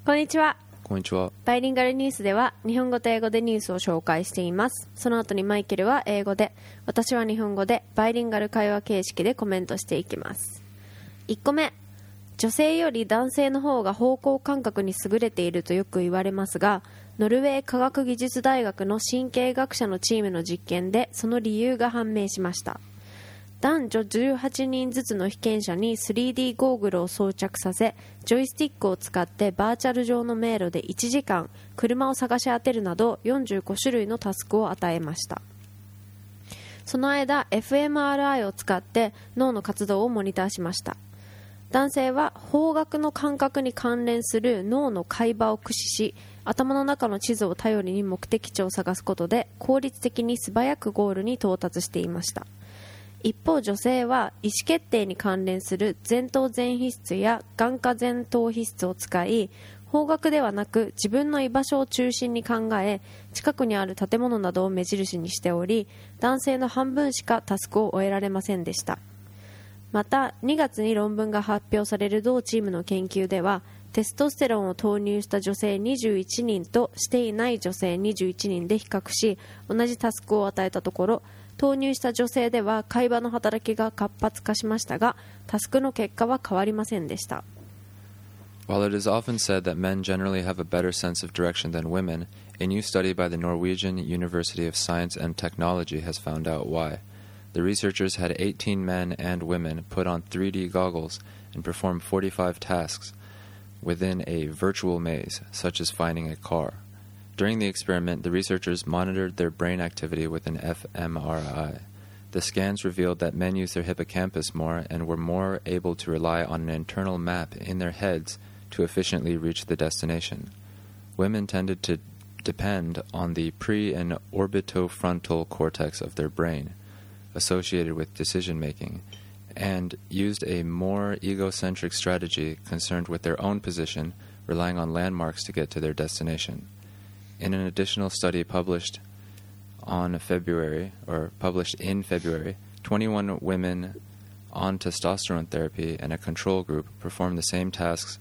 こんにちは。 こんにちは。 バイリンガルニュースでは日本語と英語でニュースを紹介しています。その後にマイケルは英語で、私は日本語でバイリンガル会話形式でコメントしていきます。1個目、女性より男性の方が方向感覚に優れているとよく言われますが、ノルウェー科学技術大学の神経学者のチームの実験でその理由が判明しました。男女18人ずつの被験者に 3D ゴーグルを装着させ、ジョイスティックを使ってバーチャル上の迷路で1時間車を探し当てるなど45種類のタスクを与えました。その間 fMRI を使って脳の活動をモニターしました。男性は方角の感覚に関連する脳の海馬を駆使し、頭の中の地図を頼りに目的地を探すことで効率的に素早くゴールに到達していました。一方、女性は意思決定に関連する前頭前皮質や眼下前頭皮質を使い、方角ではなく自分の居場所を中心に考え、近くにある建物などを目印にしており、男性の半分しかタスクを終えられませんでした。また2月に論文が発表される同チームの研究では、テストステロンを投入した女性21人としていない女性21人で比較し、同じタスクを与えたところ、投入した女性では海馬の働きが活発化しましたが、タスクの結果は変わりませんでした。 While it is often said that men generally have a better sense of direction than women, a new study by the Norwegian University of Science and Technology has found out why. The researchers had 18 men and women put on 3D goggles and perform 45 tasks within a virtual maze, such as finding a car. During the experiment, the researchers monitored their brain activity with an fMRI. The scans revealed that men used their hippocampus more and were more able to rely on an internal map in their heads to efficiently reach the destination. Women tended to depend on the pre- and orbitofrontal cortex of their brain, associated with decision-making, and used a more egocentric strategy concerned with their own position, relying on landmarks to get to their destination.In an additional study published in February, 21 women on testosterone therapy and a control group performed the same tasks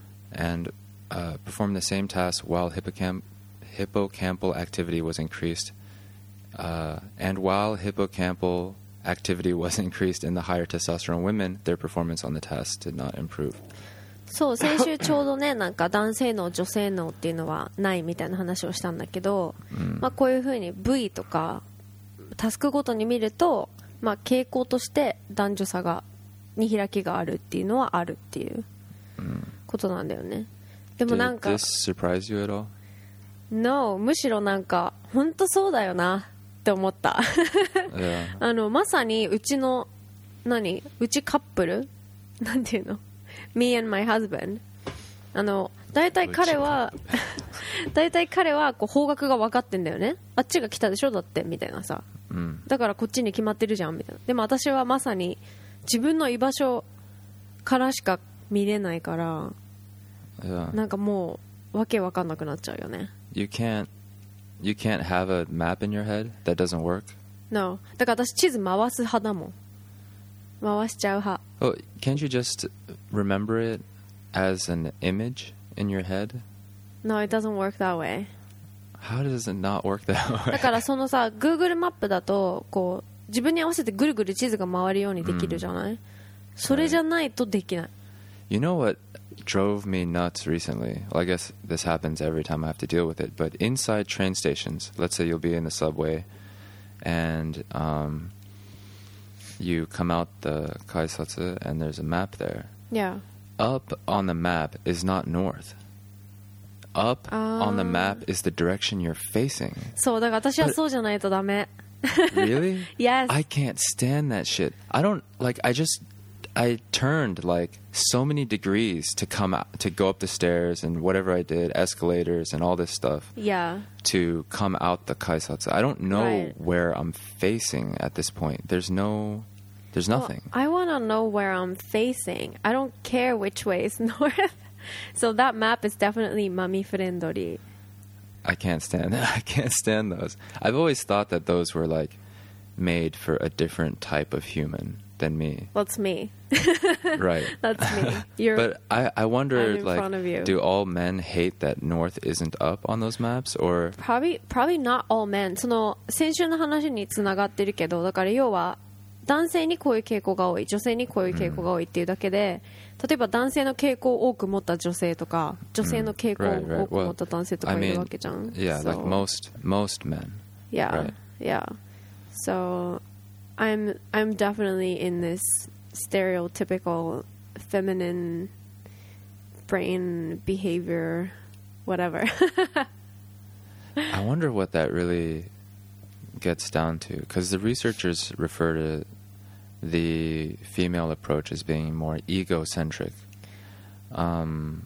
while hippocampal activity was increased, and while hippocampal activity was increased in the higher testosterone women, their performance on the tasks did not improve. そう、先週ちょうどね、なんか男性脳女性脳っていうのはないみたいな話をしたんだけど、まあ、こういうふうに部位とかタスクごとに見ると、まあ、傾向として男女差に開きがあるっていうのはあるっていうことなんだよね。でもなんか Did this surprise you at all? No、 むしろなんか本当そうだよなって思った Yeah. まさにうちのうちカップルなんていうのMe and my husband 大体彼はこう方角が分かってんだよね。あっちが来たでしょだってみたいなさ、だからこっちに決まってるじゃんみたいな。でも私はまさに自分の居場所からしか見れないから、なんかもうわけ分かんなくなっちゃうよね。 You can't have a map in your head? That doesn't work? No、 だから私地図回す派だもん。回しちゃう派。 Oh, can't you just remember it as an image in your head? No, it doesn't work that way. How does it not work that way? だからそのさ、Google マップだとこう自分に合わせてぐるぐる地図が回るようにできるじゃない、それじゃないとできない。 You know what drove me nuts recently? Well, I guess this happens every time I have to deal with it, but inside train stations, let's say you'll be in the subway and you come out the kaisatsu and there's a map there. Yeah. Up on the map is not north. Up on the map is the direction you're facing. そう、だから私はそうじゃないとダメ。 Really? Yes. I can't stand that shit. I turned like so many degrees to go up the stairs and whatever I did, escalators and all this stuff. Yeah. To come out the kaisatsu. I don't know Right. where I'm facing at this point. There's nothing. Well, I want to know where I'm facing. I don't care which way is north. So that map is definitely mommy friendly. I can't stand that. I can't stand those. I've always thought that those were like made for a different type of human. than me. That's me. Right. That's me. You're But I wonder, I'm in front of you. like, do all men hate that north isn't up on those maps? Or probably not all men. その先週の話につながってるけど、だから要は男性にこういう傾向が多い、女性にこういう傾向が多いっていうだけで、例えば男性の傾向を多く持った女性とか、女性の傾向を多く持った男性とかいるわけじゃん。 yeah, So- like most men. Yeah, Right. yeah. So I'm definitely in this stereotypical feminine brain behavior, whatever. I wonder what that really gets down to, because the researchers refer to the female approach as being more egocentric, and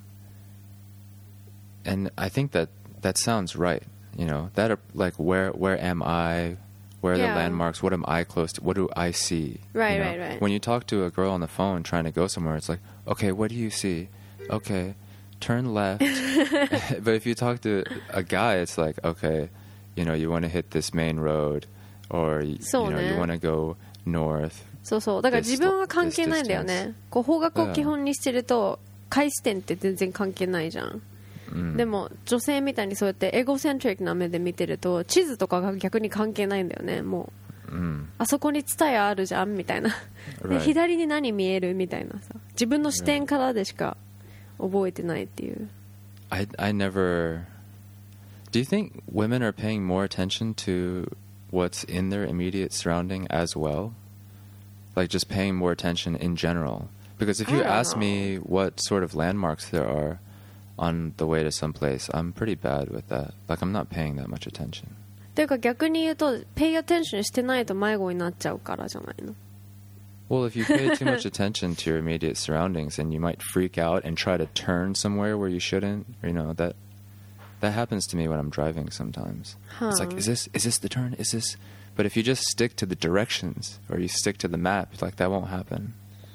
I think that sounds right. You know, that like where am I? Where are Yeah. the landmarks? What am I close to? What do I see? Right, You know? right, right. When you talk to a girl on the phone trying to go somewhere, it's like, okay, what do you see? Okay, turn left. But if you talk to a guy, it's like, okay, you know, you want to hit this main road, or you So know, you ね。 want to go north. そうそう。だから自分は関係ないんだよね。こう方角を基本にしてると、開始点って全然関係ないじゃん。でも女性みたいにそうやってエゴセントリックな目で見てると地図とかが逆に関係ないんだよね。もう、あそこにツタヤあるじゃんみたいな、で Right. 左に何見えるみたいなさ、自分の視点からでしか覚えてないっていう。 I never. Do you think women are paying more attention to what's in their immediate surrounding as well? Like just paying more attention in general? Because if you I don't ask know. me what sort of landmarks there are on the way to some place, I'm pretty bad with that. Like I'm not paying that much attention. っていうか逆に言うとペイアテンションしてないと迷子になっちゃうからじゃないの。 Well, if you pay too much attention to your immediate surroundings, and you might freak out and try to turn somewhere where you shouldn't, you know, that happens to me when I'm driving sometimes. It's like, Huh. is this the turn? Is this? But if you just stick to the directions or you stick to the map, like that won't happen.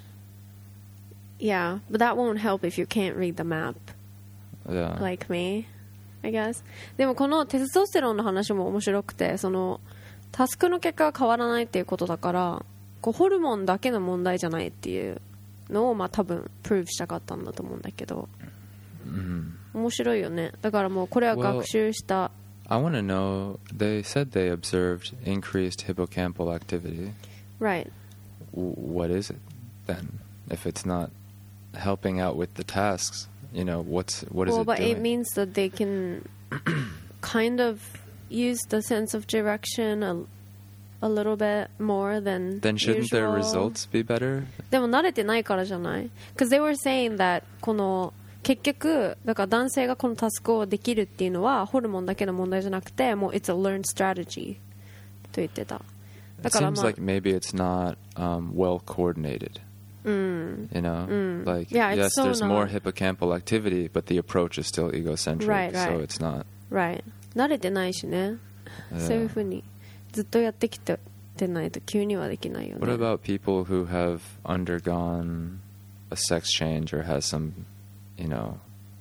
Yeah, but that won't help if you can't read the map. Yeah. Like me, I guess. でもこのテストステロンの話も面白くて、そのタスクの結果が変わらないっていうことだから、こうホルモンだけの問題じゃないっていうのをまあ多分プルーブしたかったんだと思うんだけど、面白いよね。だからもうこれは学習した。 I want to know, they said they observed increased hippocampal activity. Right. What is it then? If it's not helping out with the tasks, you know, what is Well, it but doing? it means that they can kind of use the sense of direction a little bit more than Then shouldn't their usual. results be better? でも慣れてないからじゃない？ Because they were saying that この結局だから男性がこのタスクをできるっていうのはホルモンだけの問題じゃなくてもう it's a learned strategy と言ってた。だ It から seems まあ like maybe it's not well coordinated. You know, like Yeah, it's yes, so there's more not. hippocampal activity, but the approach is still egocentric. Right, So right. it's not. right 慣れてないしね。 Yeah. そういうふうにずっとやってきてないと急にはできないよね。 What about people who have undergone a sex change or has some, you know,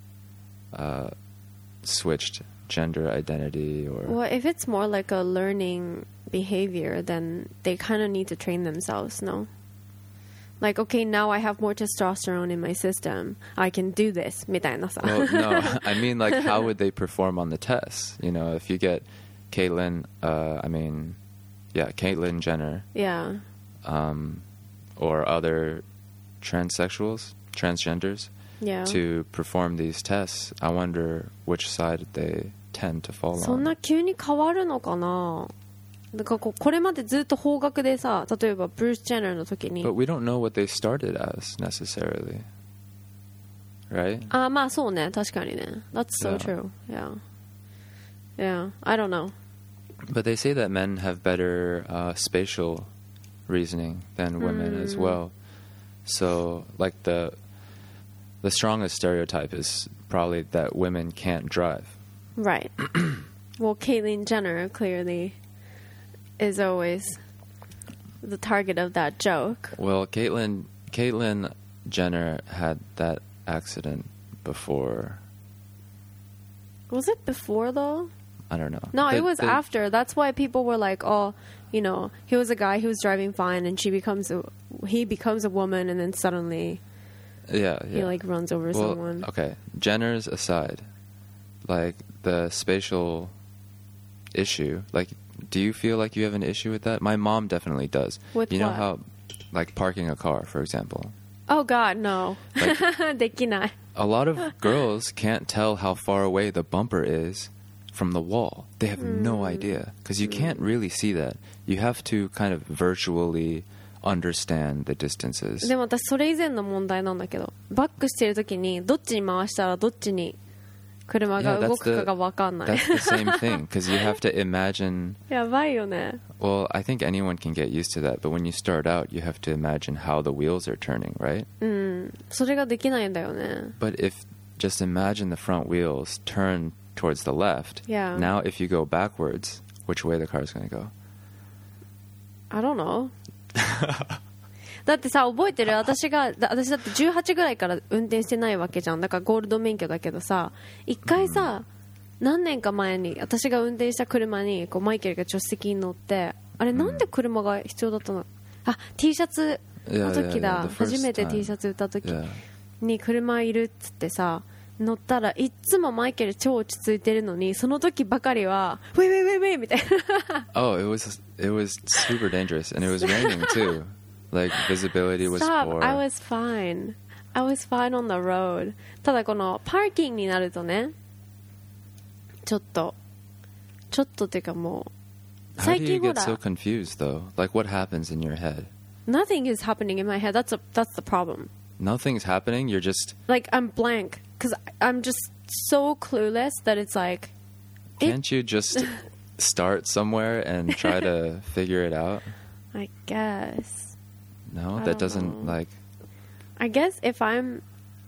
switched gender identity or? Well, if it's more like a learning behavior, then they kind of need to train themselves, no? Like, okay, now I have more testosterone in my system. I can do this, みたいなさ。 Well, no, I mean, like, how would they perform on the tests? You know, if you get Caitlyn, Caitlyn Jenner, Yeah. or other transgenders, Yeah. to perform these tests, I wonder which side they tend to fall そん on. な急に変わるのかな？だからこれまでずっと方角でさ、例えばブルース・ジェナーの時に But we don't know what they started as necessarily, right? あ、まあそうね、確かにね。That's so Yeah. true. Yeah. I don't know. But they say that men have better spatial reasoning than women as well. So, like the strongest stereotype is probably that women can't drive. Right. Well, Caitlyn Jenner clearly is always the target of that joke. Well, Caitlyn Jenner had that accident before. Was it before though? I don't know. No, They- it was they- after. That's why people were like, "Oh, you know, he was a guy who was driving fine, and she becomes he becomes a woman and then suddenly Yeah, yeah. he like runs over well, someone. okay, genders aside, like the spatial issue, like, do you feel like you have an issue with that? My mom definitely does. With you know what? how, like, parking a car, for example. Oh God, no. できない。 A lot of girls can't tell how far away the bumper is from the wall. They have no idea because you can't really see that. You have to kind of virtually understand the distances. でも私それ以前の問題なんだけど、バックしてる時にどっちに回したらどっちに車が Yeah, 動くかが分かんない。 That's the same thing because you have to imagine. やばいよね。 Well, I think anyone can get used to that, but when you start out, you have to imagine how the wheels are turning, right? それができないんだよね。 But if just imagine the front wheels turn towards the left, Yeah. now if you go backwards, which way the car is going to go? I don't know. だってさ、覚えてる？私だって18ぐらいから運転してないわけじゃん。だからゴールド免許だけどさ、一回さ、何年か前に私が運転した車にこうマイケルが助手席に乗って、あれなんで車が必要だったの？あ、T シャツの時だ。 Yeah, the first 初めて time. T シャツ売った時 Yeah. に車いるっつってさ、乗ったらいっつもマイケル超落ち着いてるのに、その時ばかりはウェイウェイウェイウェイみたいな。 Oh, it was super dangerous, and it was raining too. Like visibility was Stop. poor. I was fine. I was fine on the road. ただこのパーキングになるとね、ちょっとっていうかもう How 最 do you 近ほ get ら so confused though? Like what happens in your head? Nothing is happening in my head. That's the problem. Nothing's happening. You're just Like I'm blank because I'm just so clueless that it's like can't you just start somewhere and try to figure it out? I guess. No, I that don't doesn't know. like. I guess if I'm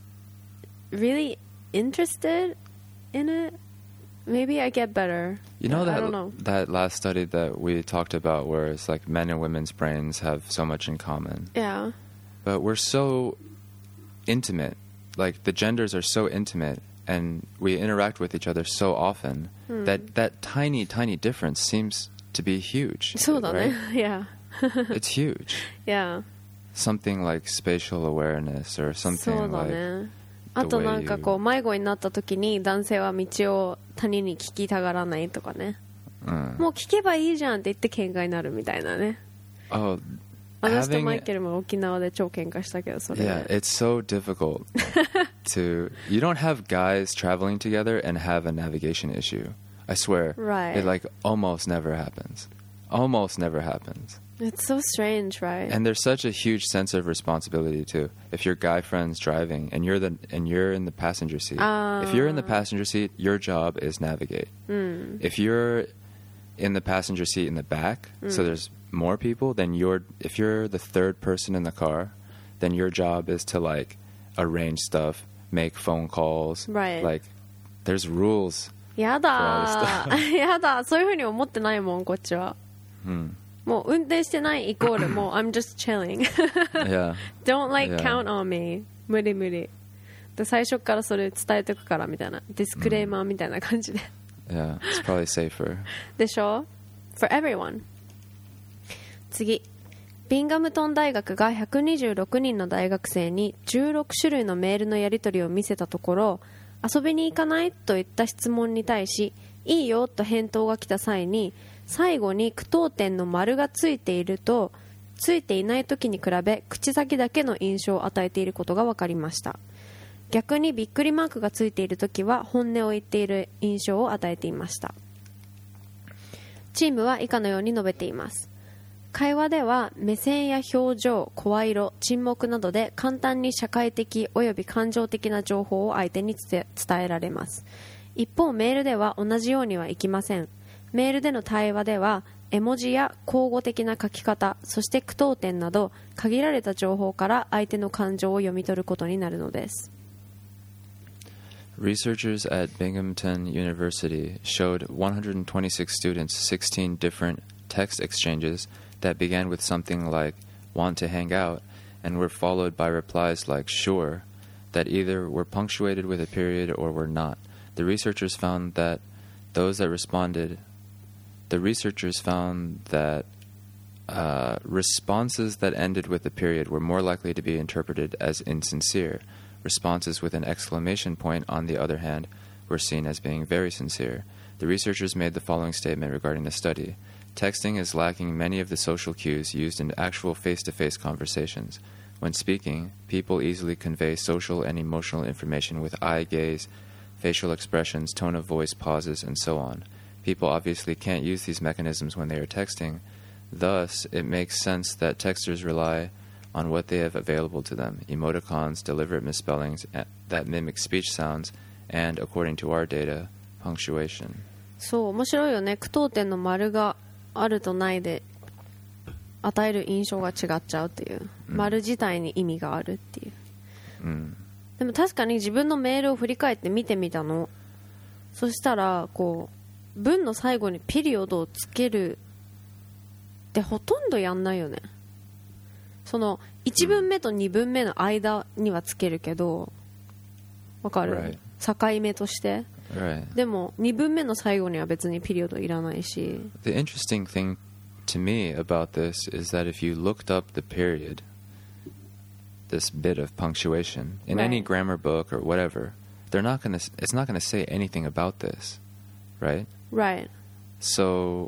really interested in it, maybe I get better. You know I don't know. that last study that we talked about, where it's like men and women's brains have so much in common, Yeah. but we're so intimate. Like the genders are so intimate, and we interact with each other so often that tiny difference seems to be huge. そうだね。 right? Yeah. It's huge. Yeah. Something like spatial awareness or そう something だ like ね。あとなんかこう迷子になった時に男性は道を他人に聞きたがらないとかね。もう聞けばいいじゃんって言って喧嘩になるみたいなね。 oh 私と having マイケルも沖縄で超喧嘩したけどそれ。 yeah, it's so difficult to. You don't have guys traveling together and have a navigation issue. I swear, Right. it like almost never happens. Almost never happens. It's so strange, right? And there's such a huge sense of responsibility too. If your guy friend's driving and you're in the passenger seat, if you're in the passenger seat, your job is navigate. If you're in the passenger seat in the back, so there's more people, then if you're the third person in the car, then your job is to like arrange stuff, make phone calls. Right. Like there's rules. やだーやだそういう風に思ってないもんこっちは。もう運転してないイコールもう I'm just chilling. Yeah. Don't like Yeah. count on me. 無理無理。で最初からそれ伝えておくからみたいなディスクレーマーみたいな感じで。 Yeah. It's probably safer. でしょ ?For everyone. 次。ビンガムトン大学が126人の大学生に16種類のメールのやり取りを見せたところ、遊びに行かないといった質問に対し、いいよと返答が来た際に、最後に句読点の丸がついていると、ついていない時に比べ口先だけの印象を与えていることが分かりました。逆にびっくりマークがついている時は本音を言っている印象を与えていました。チームは以下のように述べています。会話では目線や表情、声色、沈黙などで簡単に社会的および感情的な情報を相手に伝えられます。一方メールでは同じようにはいきません。メールでの対話では絵文字や口語的な書き方、そして句読点など限られた情報から相手の感情を読み取ることになるのです。 Researchers at Binghamton University showed 126 students 16 different text exchanges that began with something like "want to hang out" and were followed by replies like "sure" that either were punctuated with a period or were not. The researchers found that responses that ended with a period were more likely to be interpreted as insincere. Responses with an exclamation point, on the other hand, were seen as being very sincere. The researchers made the following statement regarding the study. Texting is lacking many of the social cues used in actual face-to-face conversations. When speaking, people easily convey social and emotional information with eye gaze, facial expressions, tone of voice, pauses, and so on. People obviously can't use these mechanisms when they are texting. Thus, it makes sense that texters rely on what they have available to them, emoticons, deliberate misspellings that mimic speech sounds, and, according to our data, punctuation. そう面白いよね。句読点の丸があるとないで与える印象が違っちゃうっていう、丸自体に意味があるっていう、でも確かに自分のメールを振り返って見てみたの。そしたらこう文の最後にピリオドをつけるってほとんどやんないよね。その1文目と2文目の間にはつけるけど、わかる、境目として。 Right. でも2文目の最後には別にピリオドいらないし。 The interesting thing to me about this is that if you looked up the period, this bit of punctuation in any grammar book or whatever, it's not going to say anything about this, right? Right. So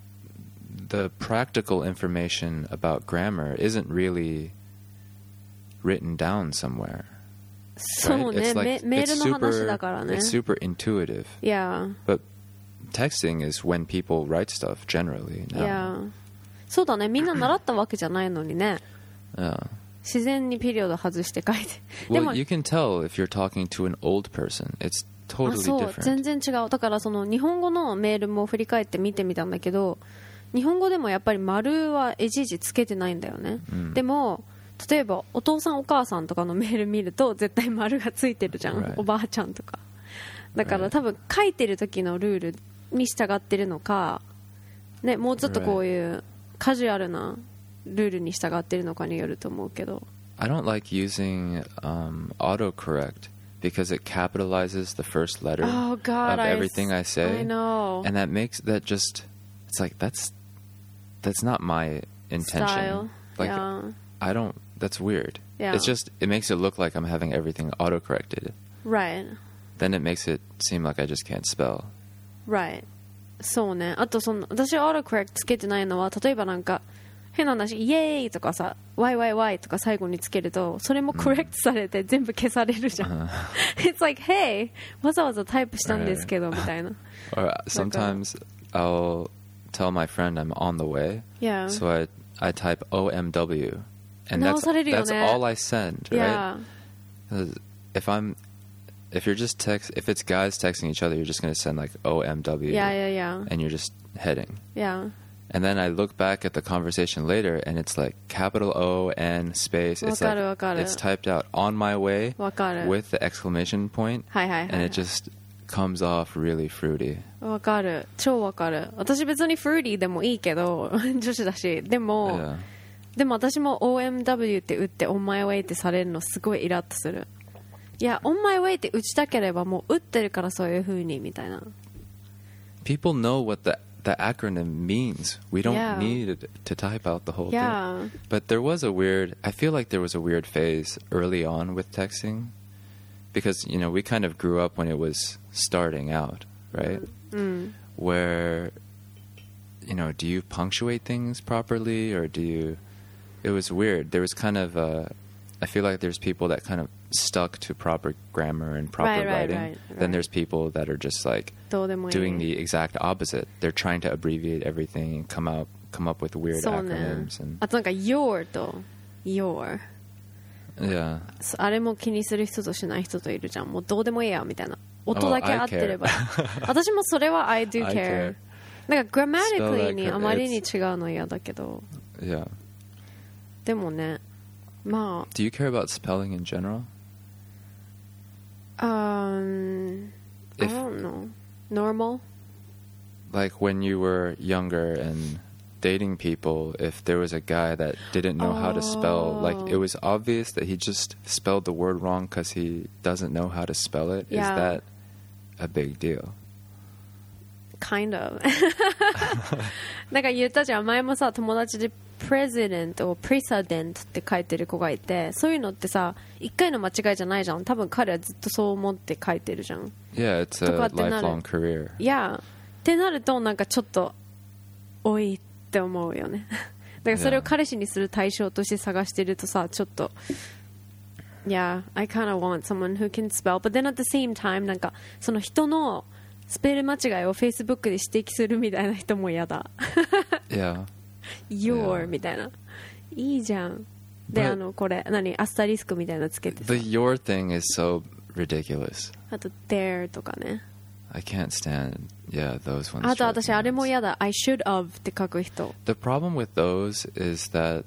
the practical information about grammar isn't really written down somewhere. そうね、メールの話だからね。 It's super intuitive. Yeah. But texting is when people write stuff generally now. Yeah. そうだね、みんな習ったわけじゃないのにね。 Yeah. 自然にピリオド外して書いて。 Well, you can tell if you're talking to an old person. It's totally そう、 different. 全然違う。だからその日本語のメールも振り返って見てみたんだけど、日本語でもやっぱり丸はいちいちつけてないんだよね。でも例えばお父さんお母さんとかのメール見ると絶対丸がついてるじゃん、 Right. おばあちゃんとか。だから多分書いてる時のルールに従ってるのか、ね、もうちょっとこういうカジュアルなルールに従ってるのかによると思うけど。 I don't like using autocorrect because it capitalizes the first letter of everything I say. I know. And that makes that just, it's like that's not my intention. Style. Like Yeah. I don't, that's weird. Yeah. It's just, it makes it look like I'm having everything autocorrected. Right. Then it makes it seem like I just can't spell. Right. そうね。あとその私は autocorrect つけてないのは、例えばなんか変な話、イエーイとかさ、ワイワイワイとか最後につけると、それもコレクトされて全部消されるじゃん。It's like, hey, わざわざタイプしたんですけど、みたいな。 Or sometimes I'll tell my friend I'm on the way. Yeah. So I type OMW. And that's all I send, yeah. right? If it's guys texting each other, you're just going to send like OMW. Yeah. And you're just heading. Yeah. And then I look back at the conversation later, and it's like capital O N space. It's like it's typed out on my way with the exclamation point, and it just comes off really fruity. わかる、超わかる。私別にフルーリーでもいいけど女子だし、でも私も OMW って打って On my way ってされるのすごいイラッとする。いや On my way って打ちたければもう打ってるからそういう風にみたいな。 People know what the acronym means. We don't need to type out the whole thing. But I feel like there was a weird phase early on with texting because, you know, we kind of grew up when it was starting out, right? Where, you know, do you punctuate things properly or it was weird. There was kind of I feel like there's people that kind of stuck to proper grammar and proper writing. Right. Then there's people that are just like doing the exact opposite. They're trying to abbreviate everything and come up with weird acronyms. And あとなんか your と your yeah. あれも気にする人としない人といるじゃん。もうどうでもいいやみたいな。音だけ合ってれば。私もそれは I do care. なんか grammatically にあまりに違うの嫌だけど。 Yeah. でもね、まあ。 Do you care about spelling in general? I don't know. Normal? Like when you were younger and dating people, if there was a guy that didn't know how to spell, like it was obvious that he just spelled the word wrong because he doesn't know how to spell it. Is that a big deal? kind of なんか言ったじゃん、前もさ、友達で president を president って書いてる子がいて、そういうのってさ、一回の間違いじゃないじゃん。多分彼はずっとそう思って書いてるじゃん。 Yeah, it's a lifelong career. Yeah ってなると、なんかちょっとおいって思うよねだからそれを彼氏にする対象として探してるとさ、ちょっと Yeah, I kind of want someone who can spell, but then at the same time なんかその人のスペル間違いを Facebook で指摘するみたいな人も嫌だ Yeah. Your Yeah. みたいな、いいじゃん。で、 But- これ何アスタリスクみたいなのつけてさ、 The your thing is so ridiculous. あと there とかね。 I can't stand, yeah, those ones. あと drive 私 me あれも nuts. 嫌だ、 I should have って書く人。 The problem with those is that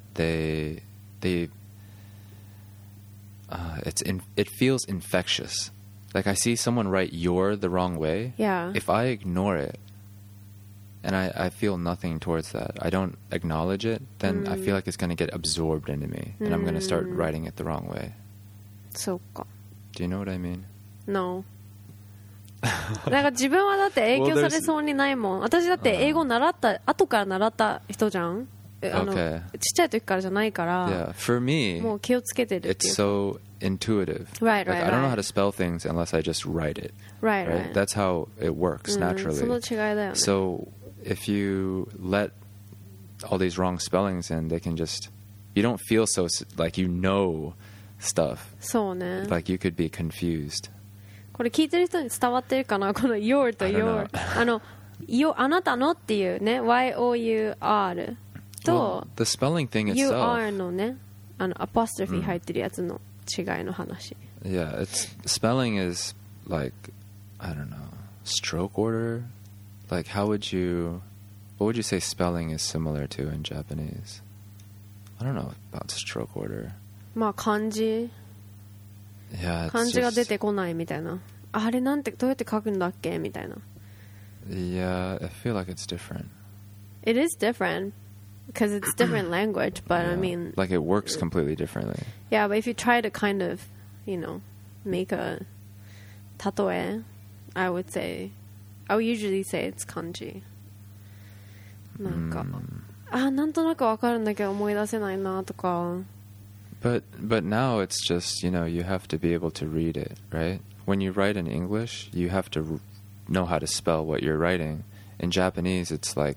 it feels infectious. Like I see someone write your the wrong way. Yeah. If I ignore it and I feel nothing towards that, I don't acknowledge it, then I feel like it's going to get absorbed into me and I'm going to start writing it the wrong way. そうか。 Do you know what I mean? No なんか自分はだって影響されそうにないもん。私だって英語習った後から習った人じゃん。 Okay. ちっちゃい時からじゃないから、 Yeah, for me, もう気をつけてるってい it's うか。 so intuitive. Right, Like, right, I don't know right. how to spell things unless I just write it. Right, right. That's how it works その naturally. 違いだよね。 So if you let all these wrong spellings in, they can just, you don't feel so like you know stuff. そうね。 Like you could be confused. これ聞いてる人に伝わってるかな、この your と I don't your your あなたのっていうね YOUR と Well, the spelling thing You itself. are のね、アポストロフィー入ってるやつの違いの話。 Yeah, it's spelling is like, I don't know, stroke order. Like what would you say spelling is similar to in Japanese? I don't know about stroke order. まあ漢字 Yeah, it's 漢字が出 just, てこないみたいな、あれなんてどうやって書くんだっけみたいな。 yeah, I feel like it's different. It is different because it's different language, but I Yeah, mean like it works completely differently. yeah, but if you try to kind of make a 例え I would usually say it's 漢字。なんか、なんとなくわかるんだけど思い出せないなとか。 But now it's just, you have to be able to read it, right? When you write in English, you have to know how to spell what you're writing. In Japanese, it's like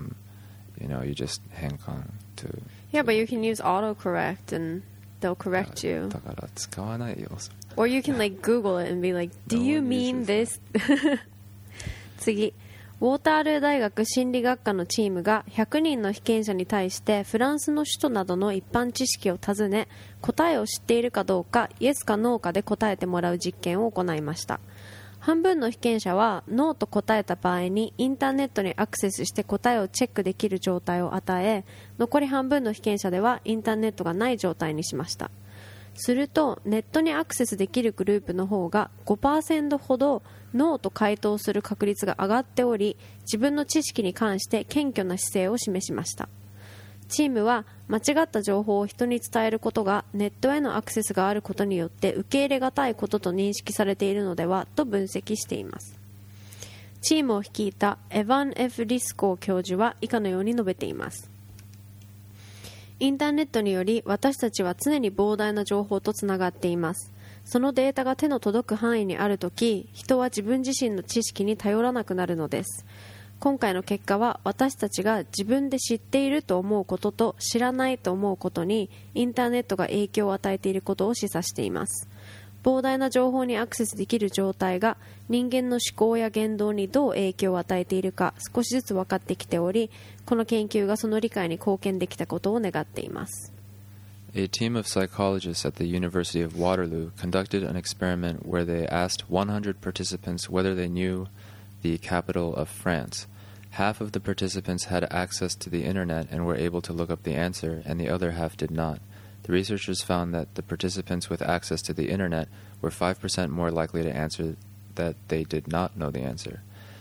you just hang on to. Yeah, but you can use autocorrect and they'll correct you. だから使わないよ。 Or you can like Google it and be like, do No you one mean uses this? 次。ウォータールー大学心理学科のチームが100人の被験者に対してフランスの首都などの一般知識を尋ね、答えを知っているかどうかイエスかノーかで答えてもらう実験を行いました。半分の被験者はノーと答えた場合にインターネットにアクセスして答えをチェックできる状態を与え、残り半分の被験者ではインターネットがない状態にしました。するとネットにアクセスできるグループの方が 5% ほどノーと回答する確率が上がっており、自分の知識に関して謙虚な姿勢を示しました。チームは間違った情報を人に伝えることがネットへのアクセスがあることによって受け入れがたいことと認識されているのではと分析しています。チームを率いたエヴァン・ F ・リスコー教授は以下のように述べています。インターネットにより私たちは常に膨大な情報とつながっています。そのデータが手の届く範囲にあるとき、人は自分自身の知識に頼らなくなるのです。今回の結果は私たちが自分で知っていると思うことと知らないと思うことにインターネットが影響を与えていることを示唆しています。膨大な情報にアクセスできる状態が人間の思考や言動にどう影響を与えているか少しずつ分かってきており、この研究がその理解に貢献できたことを願っています。 A team of psychologists at the University of Waterloo conducted an experiment where they asked 100 participants whether they knew the capital of France. Half of the participants had access to the internet and were able to look up the answer, and the other half did not. The researchers found that the participants with access to the internet were 5% more likely to answer that they did not know the answer.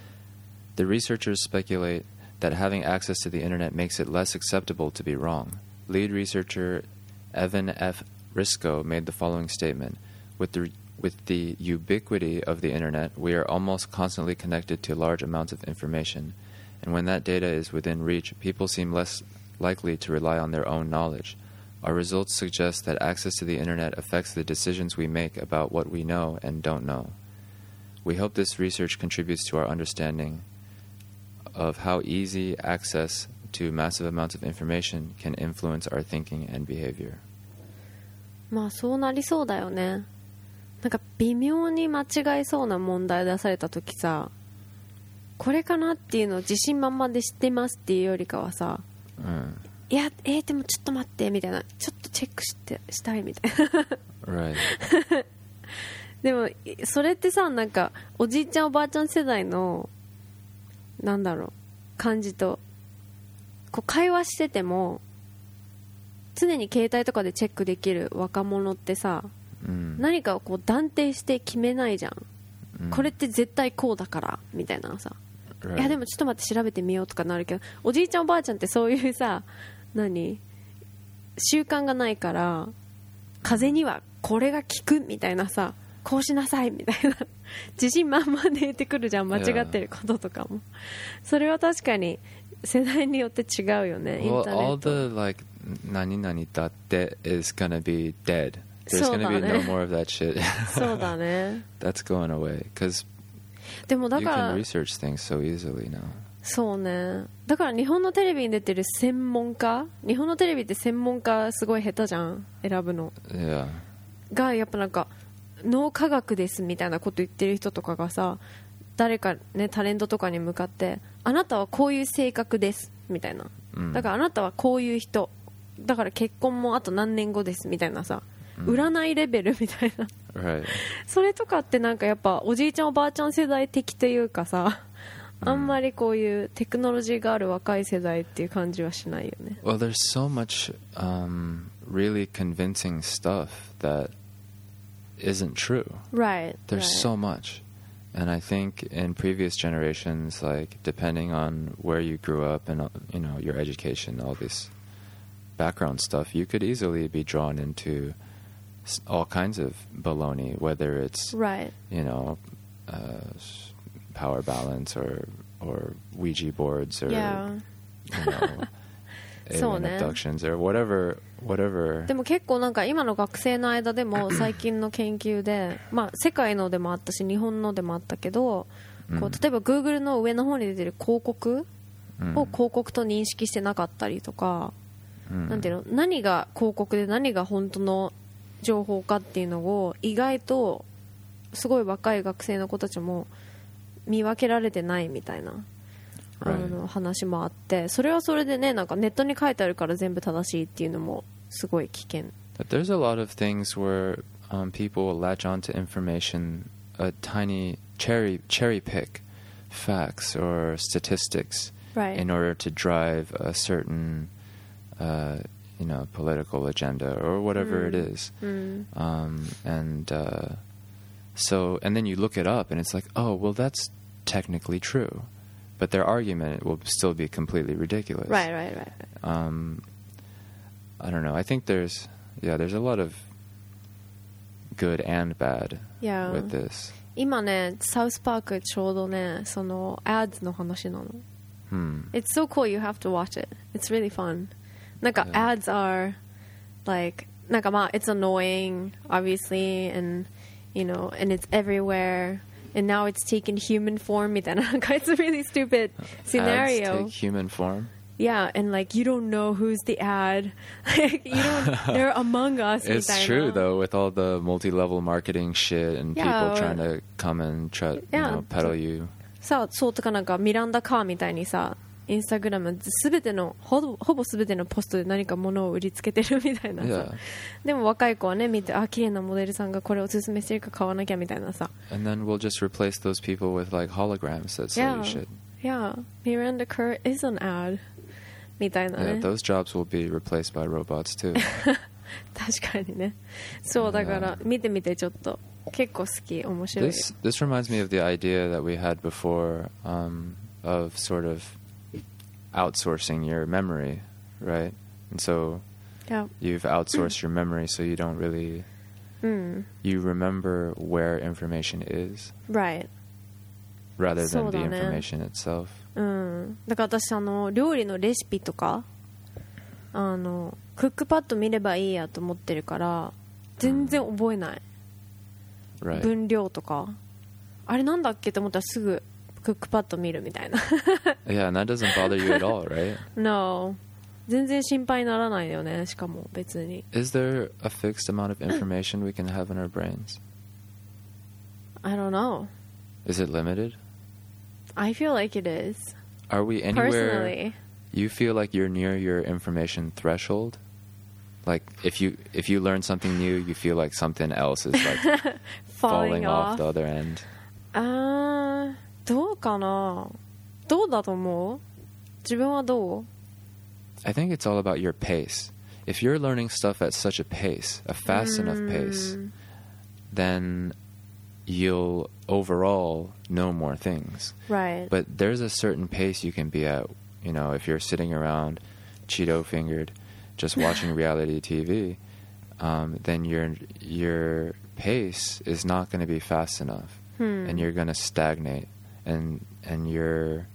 The researchers speculate that having access to the internet makes it less acceptable to be wrong. Lead researcher Evan F. Risco made the following statement. With With the ubiquity of the internet, we are almost constantly connected to large amounts of information, and when that data is within reach, people seem less likely to rely on their own knowledge. Our results suggest that access to the internet affects the decisions we make about what we know and don't know. We hope this research contributes to our understanding of how easy access to massive amounts of information can influence our thinking and behavior. まあそうなりそうだよね。なんか微妙に間違いそうな問題出された時さ、これかなっていうのを自信満々で知ってますっていうよりかはさ、いやでもちょっと待ってみたいな、ちょっとチェックしたいみたいな Right. でもそれってさ、なんかおじいちゃんおばあちゃん世代のなんだろう感じとこう会話してても常に携帯とかでチェックできる若者ってさ、何かをこう断定して決めないじゃん、これって絶対こうだからみたいなさ、いやでもちょっと待って調べてみようとかなるけど、おじいちゃんおばあちゃんってそういうさ、習慣がないから、風にはこれが効くみたいなさ、こうしなさいみたいな自信満々で言ってくるじゃん、間違ってることとかも。それは確かに世代によって違うよね。 Well, インターネッ all ト the like nani nani datte is gonna be dead. There's gonna be no more of that shit. そうだね。 That's going away because でもだ you から can research things so easily now. そうね。だから日本のテレビに出てる専門家、日本のテレビって専門家すごい下手じゃん、選ぶの Yeah. がやっぱなんか脳科学ですみたいなこと言ってる人とかがさ、誰かねタレントとかに向かってあなたはこういう性格ですみたいな、だからあなたはこういう人だから結婚もあと何年後ですみたいなさ、占いレベルみたいな Right. それとかってなんかやっぱおじいちゃんおばあちゃん世代的というかさ、あんまりこういうテクノロジーがある若い世代っていう感じはしないよね。 Well, there's so much really convincing stuff that isn't true. Right. There's so much. And I think in previous generations, like depending on where you grew up and you know your education, all this background stuff, you could easily be drawn into all kinds of baloney, whether it's Right. you know power balance or Ouija boards or Yeah. you know そう alien ね。 abductions or whatever. でも結構なんか今の学生の間でも最近の研究で、まあ世界のでもあったし日本のでもあったけど、こう例えば Google の上の方に出てる広告を広告と認識してなかったりとか、なんていうの、何が広告で何が本当の情報かっていうのを意外とすごい若い学生の子たちも見分けられてないみたいな話もあって、それはそれでね、なんかネットに書いてあるから全部正しいっていうのもすごい危険。 But there's a lot of things where people will latch onto information, a tiny cherry pick facts or statistics Right. in order to drive a certain you know political agenda or whatever it is. So and then you look it up and it's like, oh well, that's technically true, but their argument will still be completely ridiculous. Right. I don't know. I think there's a lot of good and bad Yeah. with this. 今ね、サウスパークちょうどね、その ads の話なの。It's so cool, you have to watch it. It's really fun. なんか ads are like なんかまあ it's annoying obviously and you know and it's everywhere and now it's taken human form みたいな、なんか it's a really stupid scenario. Ads take human form. Yeah, and like you don't know who's the ad. Like you don't they're among us みたいな。 It's true though, with all the multi-level marketing shit and Yeah, people or- trying to come and try, Yeah. you know, peddle you. さあそうとかなんかミランダカーみたいにさ、インスタグラムすべてのほぼすべてのポストで何か物を売りつけてるみたいなさ、 Yeah. でも若い子はね見て、あ綺麗なモデルさんがこれをおすすめしてるから買わなきゃみたいなさ。 And then we'll just replace those people with like holograms that sell you shit. Yeah, Miranda Kerr is an ad みたいな Yeah, ね。 those jobs will be replaced by robots too. 確かにね。そうだから見てみて、ちょっと結構好き、面白い。 This reminds me of the idea that we had before of sort of outsourcing your memory, right? And so Yeah. you've outsourced your memory, so you don't really Mm. you remember where information is Right. rather than the そうだね。 information itself. だから私料理のレシピとかクックパッド見ればいいやと思ってるから全然覚えない、 Right. 分量とかあれなんだっけと思ったらすぐクックパッド見るみたいな Yeah, and that doesn't bother you at all, right? No 全然心配にならないよねしかも別に Is there a fixed amount of information we can have in our brains? I don't know Is it limited? I feel like it is Are we anywhere personally you feel like you're near your information threshold? Like if you learn something new, you feel like something else is like falling off off the other end. どうかなどうだと思う自分はどう I think it's all about your pace. If you're learning stuff at such a pace, a fast enough pace, then you'll overall know more things. Right But there's a certain pace you can be at. You know, if you're sitting around Cheeto-fingered, just watching reality TV, then your pace is not going to be fast enough, and you're going to stagnate, and your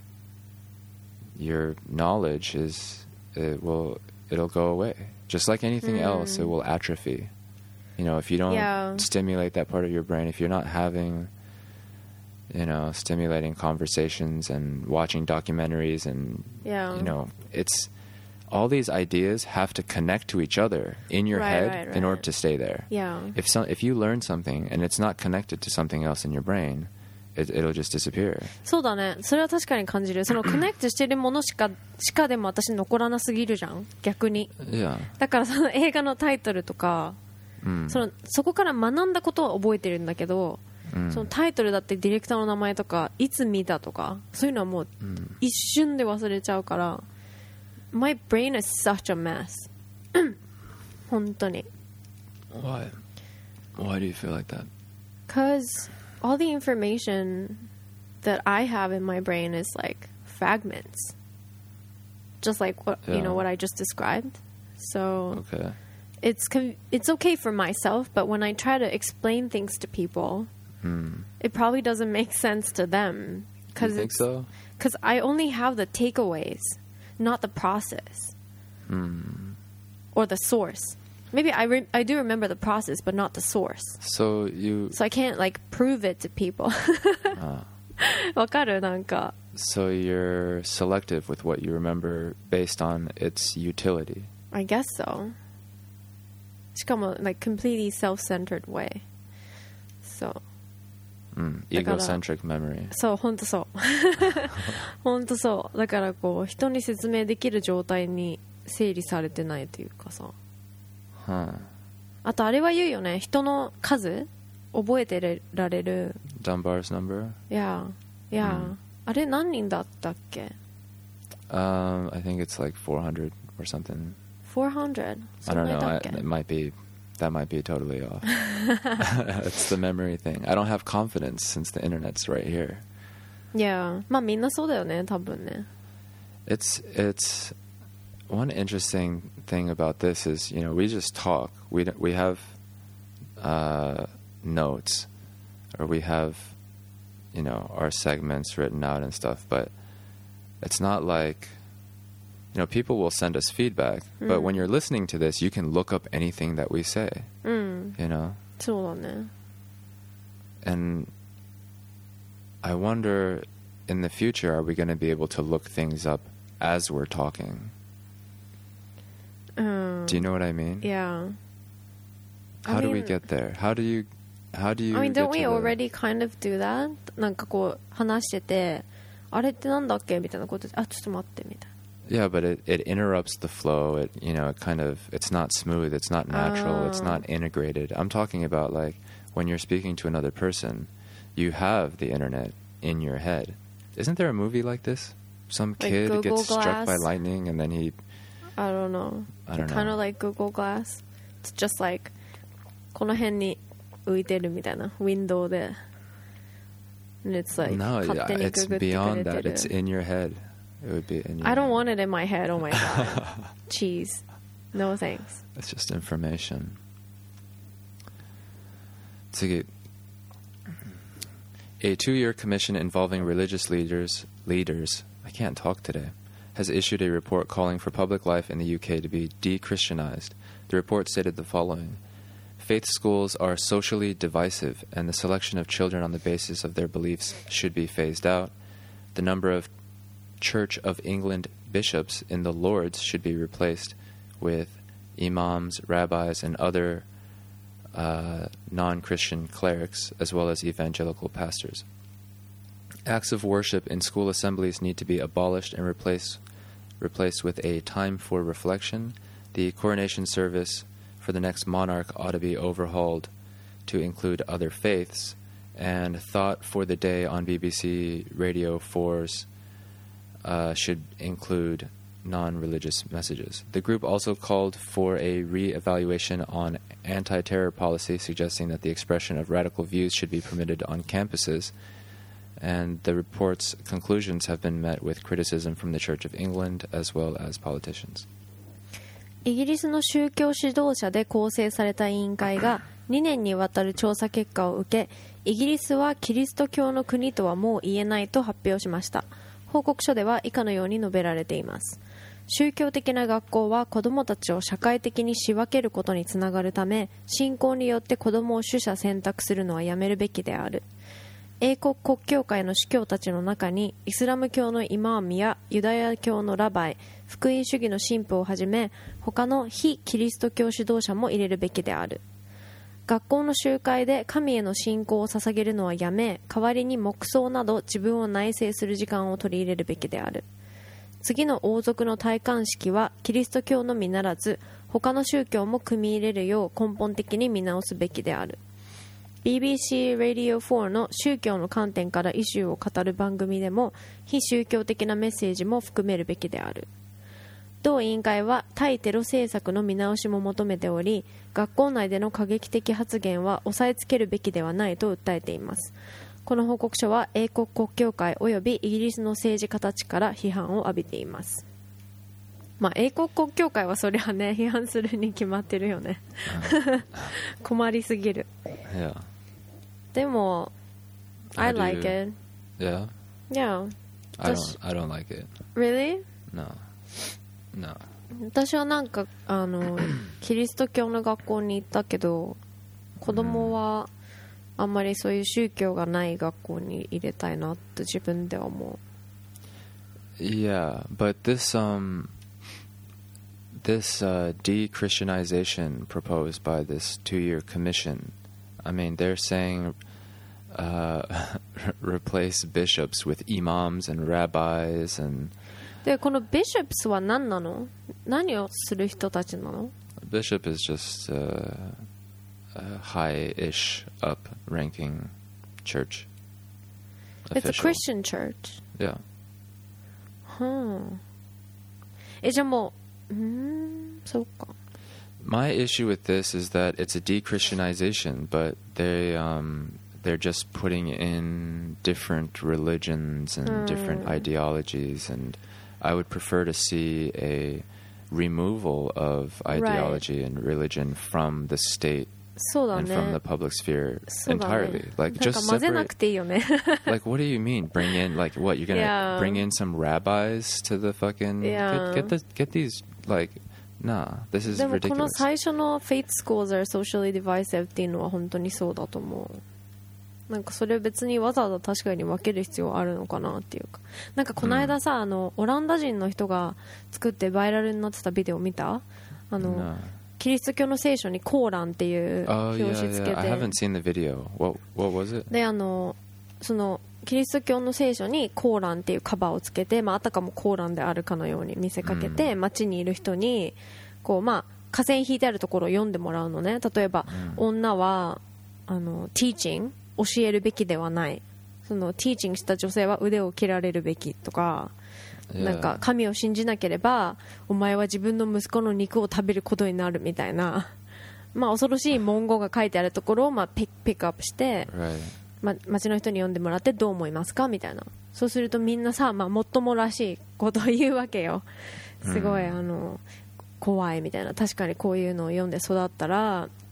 knowledge it'll go away. Just like anything else, it will atrophy. You know, if you don't stimulate that part of your brain, if you're not having, you know, stimulating conversations and watching documentaries and, you know, it's all these ideas have to connect to each other in your head in order to stay there. Yeah If you learn something and it's not connected to something else in your brain, it'll just disappear. そうだねそれは確かに感じるそのコネクトしてるものしかでも私残らなすぎるじゃん逆に Yeah. だからその映画のタイトルとか、そこから学んだことは覚えてるんだけど、そのタイトルだってディレクターの名前とかいつ見たとかそういうのはもう一瞬で忘れちゃうから、My brain is such a mess 本当に Why do you feel like that? Because all the information that I have in my brain is like fragments just like what you know what I just described so Okay. it's okay for myself but when I try to explain things to people it probably doesn't make sense to them You think so? because I only have the takeaways not the process or the source maybe I do remember the process but not the source So I can't like prove it to people わかるなんか So you're selective with what you remember based on its utility. I guess so しかも like completely self-centered way so Egocentric memory. そう本当そう本当そうだからこう人に説明できる状態に整理されてないというかさ Huh. あとあれは言うよね人の数覚えてられる Dunbar's number? いやあれ何人だったっけ I think it's like 400 or something. 400 I don't know. だっけ That might be totally off. It's the memory thing. I don't have confidence since the internet's right here. いやまあみんなそうだよね多分ね It's one interesting thing about this is, you know, we just talk. We have notes, or we have, you know, our segments written out and stuff. But it's not like, you know, people will send us feedback. But when you're listening to this, you can look up anything that we say. You know. そうだね And I wonder, in the future, are we going to be able to look things up as we're talking? Do you know what I mean? Yeah How do we get there? How do you I mean, get don't to we the- already kind of do that? なんかこう話しててあれってなんだっけみたいなことであちょっと待ってみたい Yeah, but it interrupts the flow. It, you know, it's not smooth. It's not natural. It's not integrated. I'm talking about like when you're speaking to another person, you have the internet in your head. Isn't there a movie like this? Some Like kid Google gets struck by Glass? lightning and then he... I don't know. I don't know. Kind of like Google Glass. It's just like この辺に浮いてるみたいな window で and it's like No, 勝手に it's ググってくれ beyond て that. る It's in your head. It would be in your I don't head. want it in my head. Oh my god. Cheese. No thanks. It's just information. 次. A 2-year commission involving religious leaders, I can't talk today, has issued a report calling for public life in the UK to be de-Christianized. The report stated the following. Faith schools are socially divisive, and the selection of children on the basis of their beliefs should be phased out. The number of Church of England bishops in the Lords should be replaced with imams, rabbis, and other non-Christian clerics, as well as evangelical pastors. Acts of worship in school assemblies need to be abolished and replaced with a time for reflection. The coronation service for the next monarch ought to be overhauled to include other faiths, and Thought for the Day on BBC Radio 4's should include non-religious messages. The group also called for a re-evaluation on anti-terror policy, suggesting that the expression of radical views should be permitted on campuses, and the report's conclusions have been met with criticism from the Church of England as well as politicians. イギリスの宗教指導者で構成された委員会が2年にわたる調査結果を受け、イギリスはキリスト教の国とはもう言えないと発表しました。報告書では以下のように述べられています。宗教的な学校は子どもたちを社会的に仕分けることにつながるため、信仰によって子どもを取捨選択するのはやめるべきである。英国国教会の司教たちの中にイスラム教のイマームやユダヤ教のラバイ、福音主義の神父をはじめ他の非キリスト教指導者も入れるべきである。学校の集会で神への信仰を捧げるのはやめ、代わりに黙想など自分を内省する時間を取り入れるべきである。次の王族の戴冠式はキリスト教のみならず他の宗教も組み入れるよう根本的に見直すべきである。 BBC Radio 4の宗教の観点からイシューを語る番組でも非宗教的なメッセージも含めるべきである。同委員会は対テロ政策の見直しも求めており、学校内での過激的発言は抑えつけるべきではないと訴えています。この報告書は英国国教会およびイギリスの政治家たちから批判を浴びています。まあ英国国教会はそりゃね、批判するに決まってるよね。困りすぎる。 Yeah. でも I like it. Yeah? Yeah. I don't like it. Really? No. 私はなんかキリスト教の学校に行ったけど、子供はあんまりそういう宗教がない学校に入れたいなって自分では思う。 Yeah, but this de-Christianization proposed by this 2-year commission, I mean, they're saying replace bishops with imams and rabbis and で、このビショップスは何なの？何をする人たちなの？ Bishop is just a high-ish up-ranking church It's a official. Christian church. Yeah. じゃあもう、そうか。 My issue with this is that it's a de-Christianization, but they're just putting in different religions and different ideologies, and I would prefer to see a removal of ideology and religion from the state そうだ and ね。 from the public sphere そうだね。 entirely. Like なんか just 混ぜな separate. くていいよね。 Like, what do you mean? Bring in like what? You're gonna Yeah. bring in some rabbis to the fucking Yeah. get these like nah. This is でもこの ridiculous. 最初の Faith schools are socially divisive っていうのは本当にそうだと思う。なんかそれ別にわざわざ確かに分ける必要あるのかなっていうか、なんかこの間さ、オランダ人の人が作ってバイラルになってたビデオ見た？ No. キリスト教の聖書にコーランっていう Oh 表 yeah, 紙つけ yeah. I て、 haven't seen the video. What was it? でそのキリスト教の聖書にコーランっていうカバーをつけて、あたかもコーランであるかのように見せかけて、街にいる人にこう河川引いてあるところを読んでもらうのね。例えば、女はteaching 教えるべきではない、その teaching した女性は腕を切られるべきとか、 Yeah. なんか神を信じなければお前は自分の息子の肉を食べることになるみたいな、恐ろしい文言が書いてあるところをピックアップして、 Right. 街の人に読んでもらってどう思いますかみたいな。そうするとみんなさ、もっともらしいことを言うわけよ。すごい怖いみたいな。確かにこういうのを読んで育ったら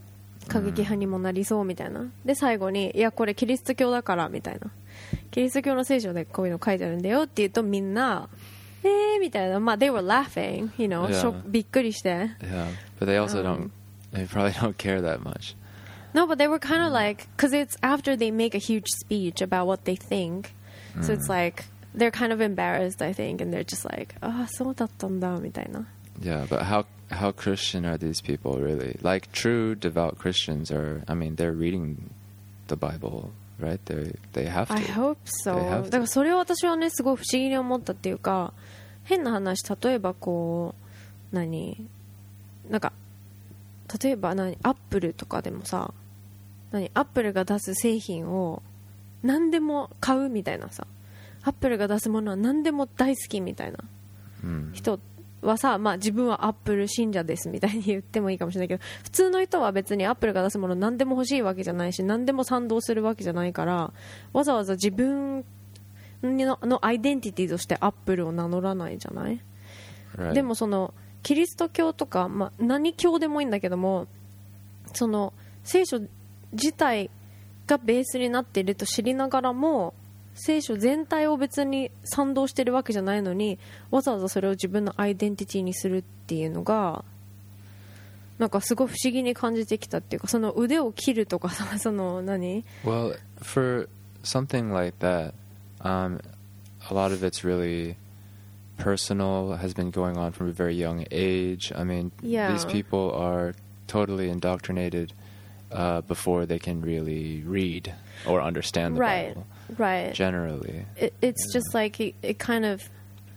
過激派にもなりそうみたいな。で最後にいやこれキリスト教だからみたいな、キリスト教の聖書でこういうの書いてあるんだよって言うとみんなみたいな、まあ they were laughing, you know, Yeah. びっくりして。 Yeah, but they also they probably don't care that much. No, but they were kind of like, because it's after they make a huge speech about what they think, so it's like they're kind of embarrassed, I think, and they're just like, ああそうだったんだみたいな。 Yeah, but how Christian are these people really? Like true devout Christians are, I mean, they're reading the Bible, right? They have to. I hope so. They have to. だからそれを私はねすごい不思議に思ったっていうか、変な話、例えばこうなんか例えばアップルとかでもさ、アップルが出す製品を何でも買うみたいなさ、アップルが出すものは何でも大好きみたいな人はさ、まあ自分はアップル信者ですみたいに言ってもいいかもしれないけど、普通の人は別にアップルが出すもの何でも欲しいわけじゃないし、何でも賛同するわけじゃないから、わざわざ自分のアイデンティティとしてアップルを名乗らないじゃない、 Right. でもそのキリスト教とか、まあ、何教でもいいんだけども、その聖書自体がベースになっていると知りながらも、聖書全体を別に賛同してるわけじゃないのに、わざわざそれを自分のアイデンティティにするっていうのがなんかすごい不思議に感じてきたっていうか、その腕を切るとかさ、その何 Well, for something like that, a lot of it's really personal, has been going on from a very young age. I mean, Yeah. these people are totally indoctrinated before they can really read or understand the Right. Bible. Right. Generally. It's just like it kind of,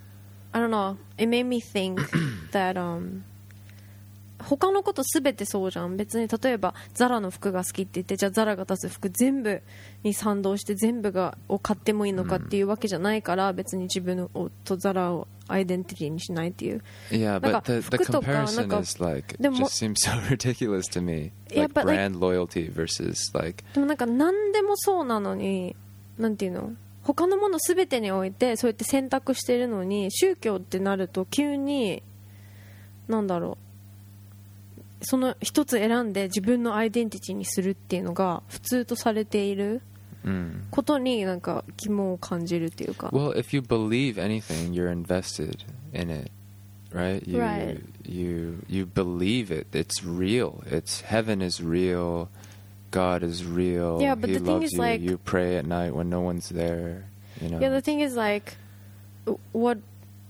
I don't know, it made me think that他のことすべてそうじゃん。別に例えばザラの服が好きって言って、じゃあザラが出す服全部に賛同して全部を買ってもいいのかっていうわけじゃないから、別に自分とザラをアイデンティティにしないっていう。 Yeah, なんか but the 服とか comparison なんか is like, でも just seems so ridiculous to me. Yeah, Like but like- brand loyalty versus like, でもなんか何でもそうなのに、なんていうの、他のものすべてにおいてそうやって選択してるのに、宗教ってなると急になんだろう、その一つ選んで自分のアイデンティティにするっていうのが普通とされていることになんか疑問を感じるっていうか。 well, if you believe anything, you're invested in it, right? Right. You believe it. It's real. It's heaven is real. God is real. Yeah, but He the thing loves is, you. like- You pray at night when no one's there. You know. Yeah, the thing is like, what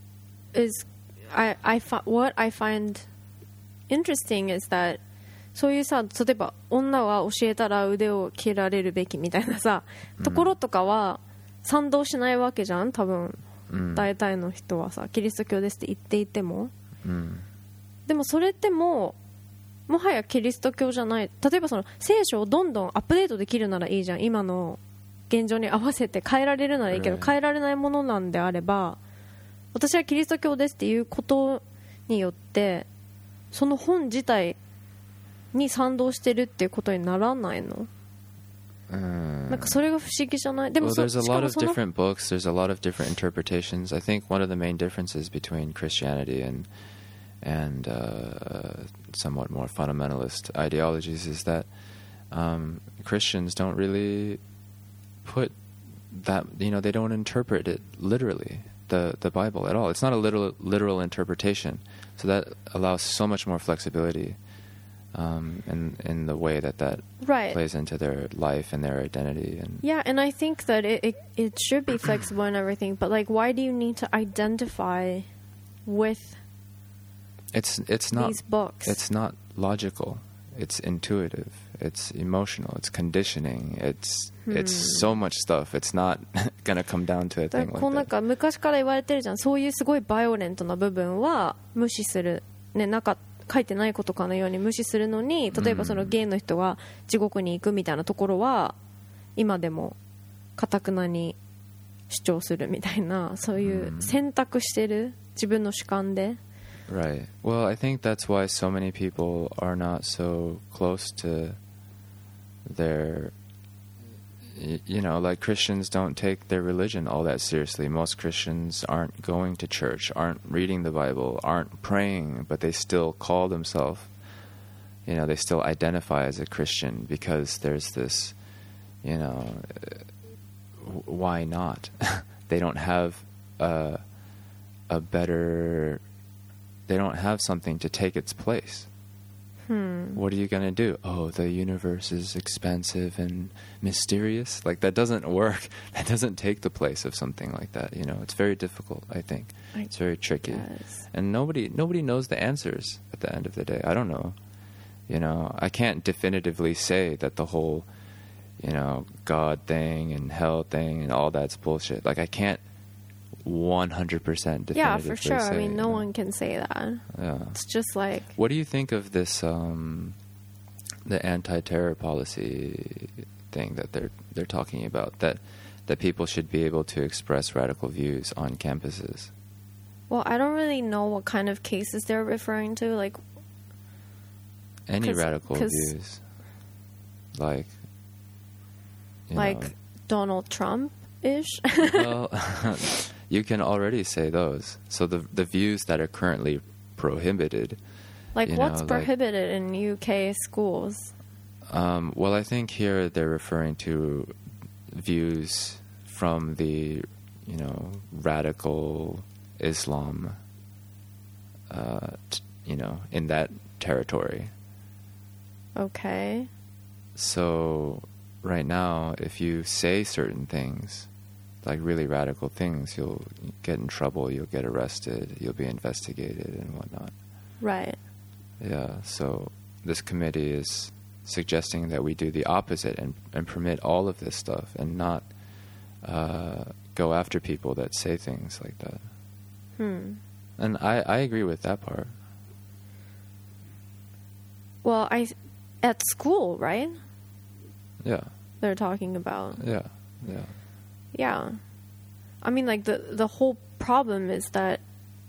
I find interesting is that そういうさ、例えば女は教えたら腕を切られるべきみたいなさ、ところとかは賛同しないわけじゃん、多分、大体の人はさ、キリスト教ですって言っていても、でもそれってもはやキリスト教じゃない。例えばその聖書をどんどんアップデートできるならいいじゃん、今の現状に合わせて変えられるならいいけど、 Right. 変えられないものなんであれば、私はキリスト教ですっていうことによってその本自体に賛同してるっていうことにならないの？なんかそれが不思議じゃない？でも Well, there's a しか lot も of その different books. There's a lot of different interpretations. I think one of the main differences between Christianity and somewhat more fundamentalist ideologies is that Christians don't really put that, you know, they don't interpret it literally, the Bible at all. It's not a literal interpretation, so that allows so much more flexibility in the way that Right. plays into their life and their identity. And Yeah, and I think that it should be flexible and everything, but like why do you need to identify with it's not these books? it's not logical. It's intuitive. It's emotional. It's conditioning. It's so much stuff. It's not gonna come down to a だ thing からこうなん like that. か昔から言われてるじゃん、そういうすごいバイオレントな部分は無視する、ね、なんか書いてないことかのように無視するのに、例えばそのゲイの人が地獄に行くみたいなところは今でも堅くなに主張するみたいな、そういう選択してる自分の主観で。 Right. Well, I think that's why so many people are not so close to their, you know, like Christians don't take their religion all that seriously. Most Christians aren't going to church, aren't reading the Bible, aren't praying, but they still call themselves, they still identify as a Christian because there's this, why not? They don't have they don't have something to take its place. What are you going to do? Oh, the universe is expansive and mysterious. Like, that doesn't work. That doesn't take the place of something like that. It's very difficult, I think. It's very tricky. And nobody knows the answers at the end of the day. I don't know. I can't definitively say that the whole, God thing and hell thing and all that's bullshit. Like, I can't 100% definitively Yeah, for sure. say, I mean, no one can say that. Yeah. It's just like... What do you think of this, the anti-terror policy thing that they're talking about, that people should be able to express radical views on campuses? Well, I don't really know what kind of cases they're referring to. Like, any radical views, like, Donald Trump-ish. Well, you can already say those. So the views that are currently prohibited. Like, what's prohibited in UK schools? Well, I think here they're referring to views from the, radical Islam, in that territory. Okay. So right now, if you say certain things, like really radical things, you'll get in trouble, you'll get arrested, you'll be investigated and whatnot. Right. Yeah, so this committee is suggesting that we do the opposite and permit all of this stuff and not go after people that say things like that. And I agree with that part. Well, at school, right? Yeah. They're talking about. Yeah. Yeah. I mean, like, the whole problem is that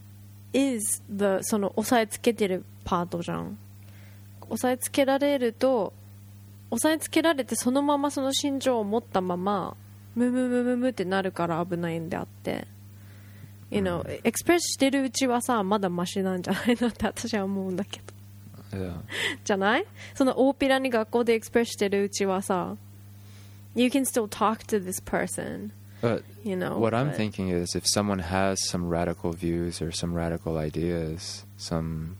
その押さえつけてるパートじゃん。押さえつけられると、押さえつけられてそのままその心情を持ったままムムムムムってなるから危ないんであって、エクスプレスしてるうちはさ、まだマシなんじゃないのって私は思うんだけど。じゃない？その大っぴらに学校でエクスプレスしてるうちはさ、you can still talk to this person. But what I'm thinking is, if someone has some radical views or some radical ideas, something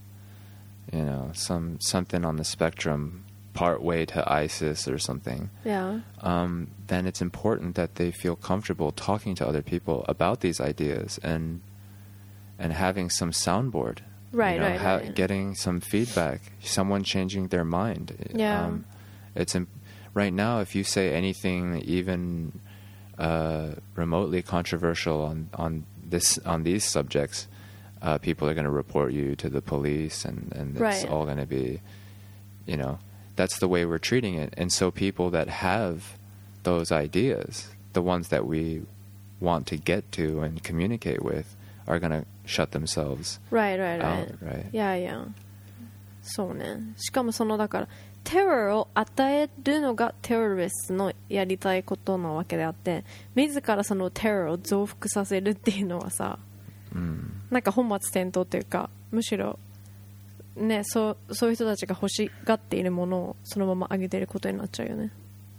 on the spectrum, part way to ISIS or something, then it's important that they feel comfortable talking to other people about these ideas and having some soundboard. Right. Getting some feedback, someone changing their mind. Yeah. Right now, if you say anything even remotely controversial on these subjects, people are going to report you to the police, and it's all going to be, that's the way we're treating it. And so people that have those ideas, the ones that we want to get to and communicate with, are going to shut themselves right. out, right? Yeah. そうね。しかもだからテロを与えるのがテロリストのやりたいことなわけであって、自らそのテロを増幅させるっていうのはさ、なんか本末転倒というか、むしろね、そういう人たちが欲しがっているものをそのまま上げていることになっちゃうよね。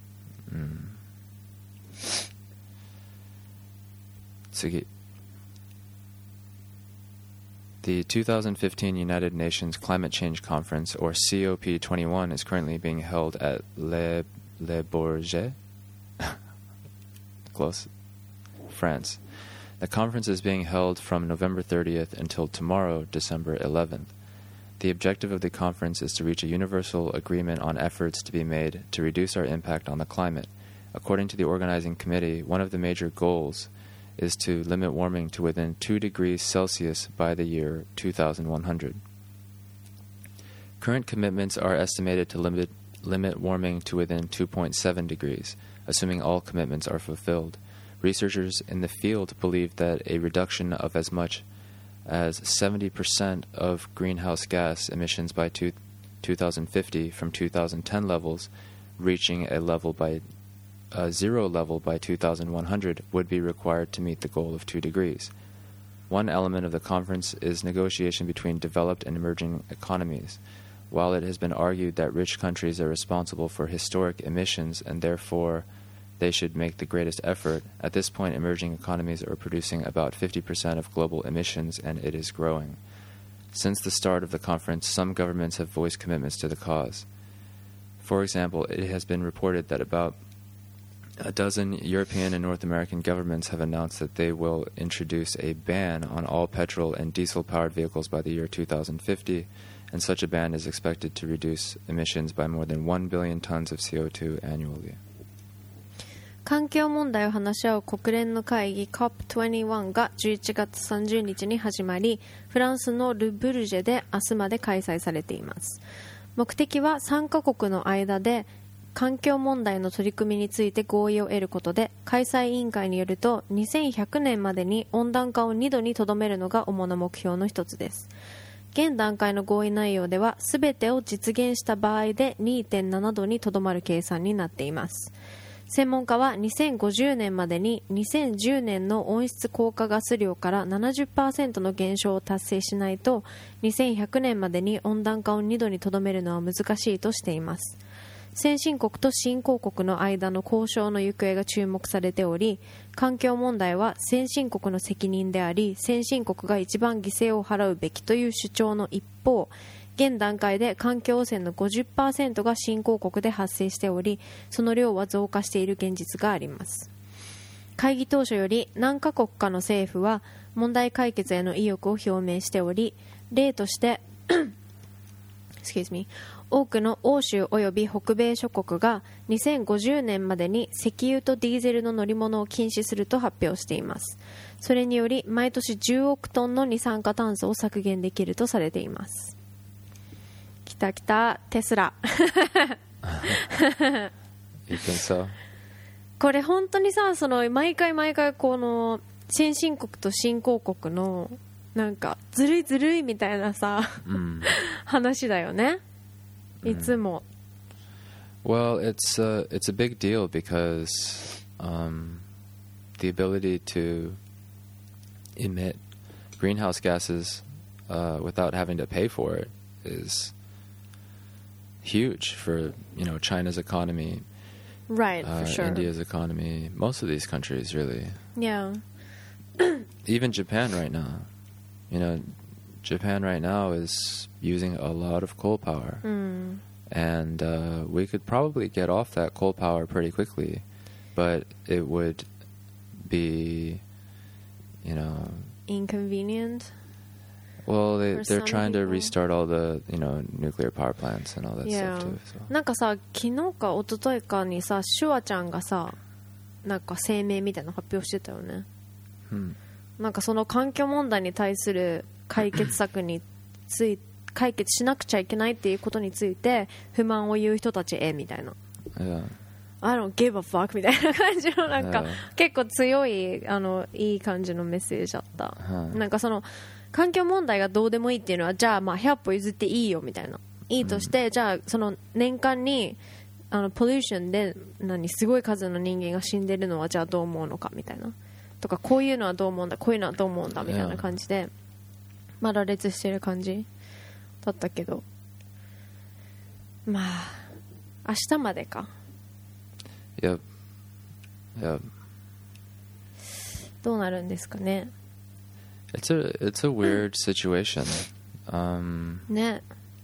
次。The 2015 United Nations Climate Change Conference, or COP21, is currently being held at Le Bourget, close, France. The conference is being held from November 30th until tomorrow, December 11th. The objective of the conference is to reach a universal agreement on efforts to be made to reduce our impact on the climate. According to the organizing committee, one of the major goals is to limit warming to within 2 degrees Celsius by the year 2100. Current commitments are estimated to limit warming to within 2.7 degrees, assuming all commitments are fulfilled. Researchers in the field believe that a reduction of as much as 70% of greenhouse gas emissions by 2050 from 2010 levels, reaching a zero level by 2100 would be required to meet the goal of 2 degrees. One element of the conference is negotiation between developed and emerging economies. While it has been argued that rich countries are responsible for historic emissions and therefore they should make the greatest effort, at this point emerging economies are producing about 50% of global emissions and it is growing. Since the start of the conference, some governments have voiced commitments to the cause. For example, it has been reported that about a dozen European and North American governments have announced that they will introduce a ban on all petrol and diesel-powered vehicles by the year 2050, and such a ban is expected to reduce emissions by more than 1 billion tons of CO2 annually. 環境問題を話し合う国連の会議 COP21 が11月30日に始まり、フランスのル・ブルジェで明日まで開催されています。目的は3カ国の間で環境問題の取り組みについて合意を得ることで、開催委員会によると2100年までに温暖化を2度にとどめるのが主な目標の一つです。現段階の合意内容では全てを実現した場合で 2.7 度にとどまる計算になっています。専門家は2050年までに2010年の温室効果ガス量から 70% の減少を達成しないと2100年までに温暖化を2度にとどめるのは難しいとしています。先進国と新興国の間の交渉の行方が注目されており、環境問題は先進国の責任であり、先進国が一番犠牲を払うべきという主張の一方、現段階で環境汚染の 50% が新興国で発生しており、その量は増加している現実があります。会議当初より何カ国かの政府は問題解決への意欲を表明しており、例としてExcuse me、多くの欧州および北米諸国が2050年までに石油とディーゼルの乗り物を禁止すると発表しています。それにより毎年10億トンの二酸化炭素を削減できるとされています。きたきた、テスラ You think so? これ本当にさ、その毎回この先進国と新興国のなんかずるいずるいみたいなさ、話だよね、いつも。 Well, it's a big deal because the ability to emit greenhouse gases without having to pay for it is huge for, you know, China's economy, Right, for sure. India's economy, most of these countries really. Yeah. Even Japan right now. You know, Japan right now is using a lot of coal power. And we could probably get off that coal power pretty quickly, but it would be, you know, inconvenient. Well, they're some trying to people. restart all the, you know, nuclear power plants and all that Yeah. stuff too. So. なんかさ、昨日か一昨日かにさ、シュワちゃんがさ、なんか声明みたいなの発表してたよね。なんかその環境問題に対する解決策に解決しなくちゃいけないっていうことについて不満を言う人たちみたいな。 Yeah. I don't give a fuck みたいな感じのなんか、 Yeah. 結構強いいい感じのメッセージだった。なんかその環境問題がどうでもいいっていうのは、じゃあまあ100歩譲っていいよみたいな、いいとして、じゃあその年間にポリューションですごい数の人間が死んでるのはじゃあどう思うのかみたいなとか、こういうのはどう思うんだ、こういうのはどう思うんだみたいな感じで、まあ羅列してる感じだったけど、まあ明日までか。 Yep. どうなるんですかね。 It's a weird situation. ね。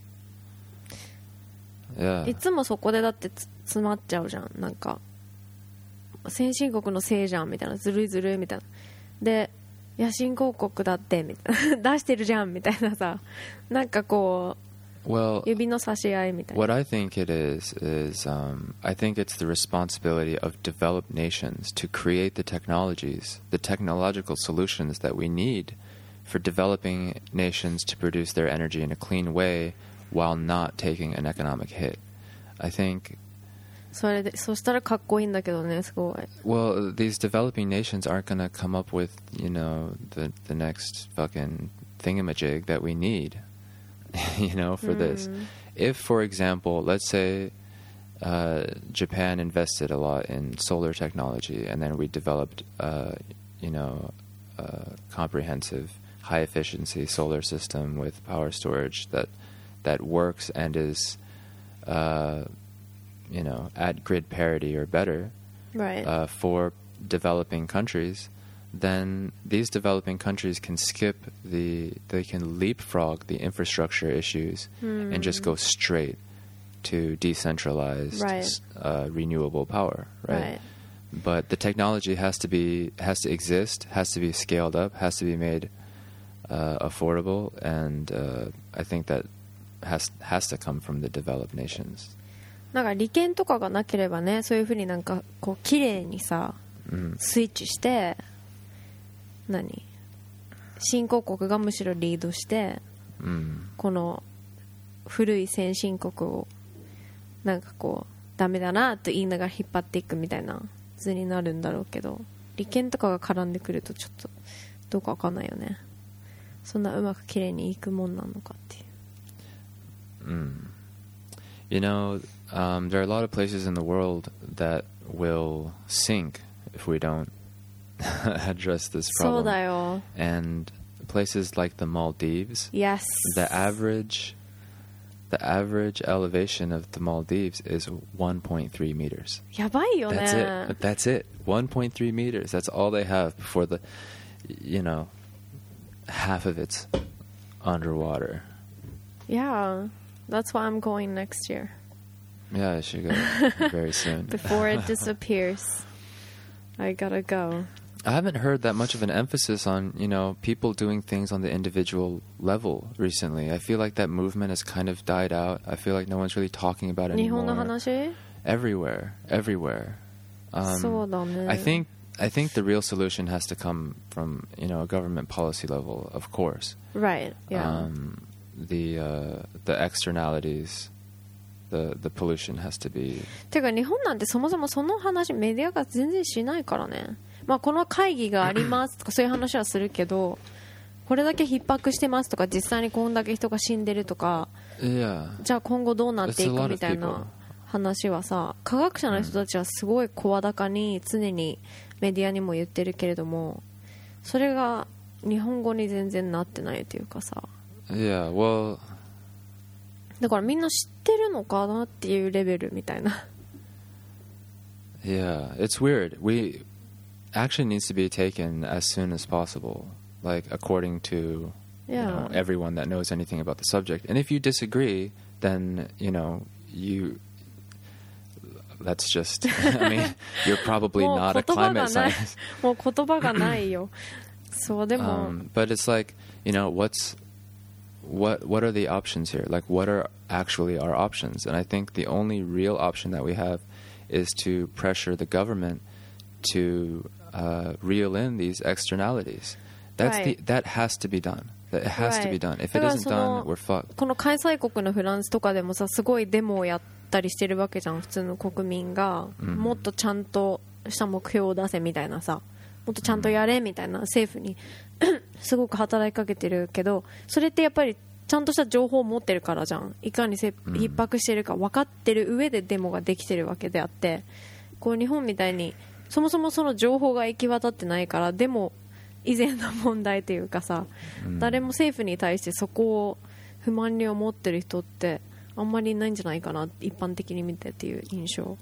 Yeah. いつもそこでだって詰まっちゃうじゃん。なんか先進国のせいじゃんみたいな、ずるいずるいみたいな。で、いや新興国だってみたいな出してるじゃんみたいなさ、なんかこう、 Well, 指の差し合いみたいな。 what I think it is I think it's the responsibility of developed nations to create the technologies, the technological solutions that we need for developing nations to produce their energy in a clean way while not taking an economic hit. I think そしたらかっこいいんだけどね、すごい。 Well, these developing nations aren't going to come up with, you know, the next fucking thingamajig that we need, you know, for this. If, for example, let's say Japan invested a lot in solar technology and then we developed, you know, a comprehensive high-efficiency solar system with power storage that that works and is, at grid parity or better Right. for developing countries, then these developing countries can they can leapfrog the infrastructure issues and just go straight to decentralized Right. Renewable power, right? But the technology has to exist, has to be scaled up, has to be made affordable, and I think that has to come from the developed nations. なんか利権とかがなければね、そういうふうになんかこう綺麗にさ、スイッチして新興国がむしろリードして、この古い先進国をなんかこうダメだなと言いながら引っ張っていくみたいな図になるんだろうけど、利権とかが絡んでくるとちょっとどうかわかんないよね。そんなうまく綺麗にいくもんなのかっていう。 there are a lot of places in the world that will sink if we don't address this problem. そうだよ。 And places like the Maldives, Yes. the average elevation of the Maldives is 1.3 meters. やばいよね。 That's it. 1.3 meters. That's all they have before the, half of it's underwater. Yeah, that's why I'm going next year. Yeah, I should go very soon. Before it disappears, I gotta go. I haven't heard that much of an emphasis on, people doing things on the individual level recently. I feel like that movement has kind of died out. I feel like no one's really talking about it 日本 anymore. の話？ Everywhere. そうだね。 I think the real solution has to come from, a government policy level, of course. Right, yeah. The externalities, the pollution has to be. てか日本なんてそもそもその話メディアが全然しないからね。まあこの会議がありますとかそういう話はするけど、これだけ逼迫してますとか実際にこんだけ人が死んでるとか、 Yeah. じゃあ今後どうなってい It's a lot く of みたいな話はさ、科学者の人たちはすごい声高に常にメディアにも言ってるけれども、それが日本語に全然なってないというかさ。 Yeah, well, だからみんな知ってるのかなっていうレベルみたいな。 yeah, it's weird. Action needs to be taken as soon as possible, like according to Yeah. everyone that knows anything about the subject. And if you disagree, then that's just I mean, you're probably もう not a 言葉 climate がない。 scientist. もう言葉がないよ。そうでも、 But it's like, what are the options here? Like, what are actually our options? And I think the only real option that we have is to pressure the government to reel in these externalities. Right. That has to be done. It has to be done. If it isn't done, we're fucked. この開催国のフランスとかでもさ、すごいデモをやったりしてるわけじゃん、普通の国民が、もっとちゃんとした目標を出せみたいなさ、もっとちゃんとやれみたいな政府にすごく働きかけてるけど、それってやっぱりちゃんとした情報を持ってるからじゃん。いかに逼迫してるか分かってる上でデモができてるわけであって、こう日本みたいにそもそもその情報が行き渡ってないから、デモ以前の問題というかさ、誰も政府に対してそこを不満に思ってる人ってあんまりいないんじゃないかな、一般的に見てっていう印象。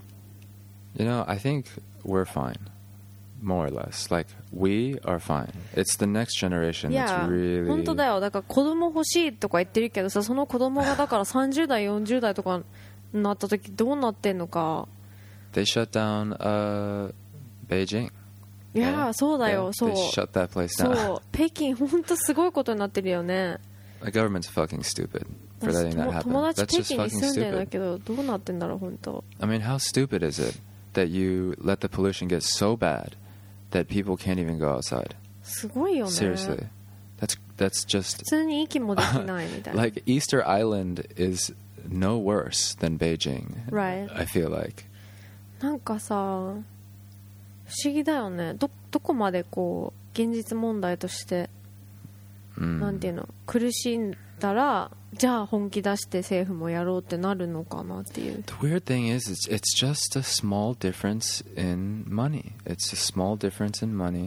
I think we're fine, more or less. Like, we are fine. It's the next generation い that's や really... 本当だよ。だから子供欲しいとか言ってるけどさ、その子供がだから30代40代とかになった時どうなってんのか。 They shut down Beijing. いやそうだよ。 Yeah, そう they shut that place そ down. う、北京本当すごいことになってるよね。 The government's fucking stupid for letting that happen. 友達 That's 北 just 京に fucking 住んでるんだ stupid. けどどうなってんだろう本当。 I mean, how stupid is it that you let the pollution get so bad that people can't even go outside? すごいよね。 Seriously. That's just... 普通に息もできないみたいな。 Like, Easter Island is no worse than Beijing. Right. I feel like. なんかさ、不思議だよね。どこまでこう現実問題として、なんていうの、苦しんだらじゃあ本気出して政府もやろうってなるのかなっていう。 The weird thing is, it's just a small difference in money. It's a small difference in money.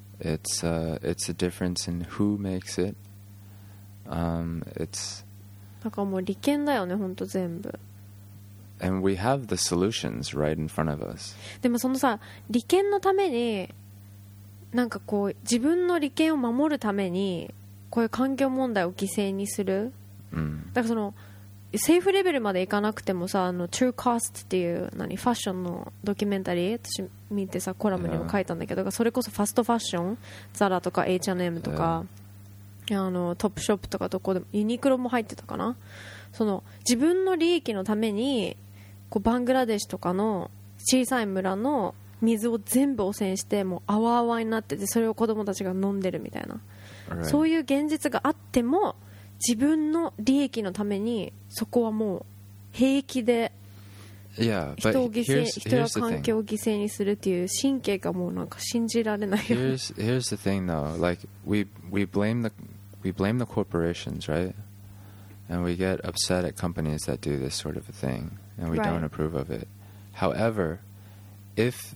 It's a difference in who makes it. It's だからもう利権だよね、ほんと全部。 And we have the solutions right in front of us. でもそのさ、利権のためになんかこう自分の利権を守るためにこういう環境問題を犠牲にする、だからその政府レベルまでいかなくてもさ、True Cost っていうファッションのドキュメンタリー私見てさ、コラムにも書いたんだけど、それこそファストファッション、ザラとか H&M とか、トップショップとかどこでも、ユニクロも入ってたかな。その自分の利益のためにこうバングラデシュとかの小さい村の水を全部汚染してもうあわあわになってて、それを子供たちが飲んでるみたいな、そういう現実があっても自分の利益のためにそこはもう平気で人を犠牲、人や環境を犠牲にするっていう神経がもうなんか信じられないよね。 Here's the thing though, like we blame the corporations, right? And we get upset at companies that do this sort of a thing, and we don't approve of it. However, if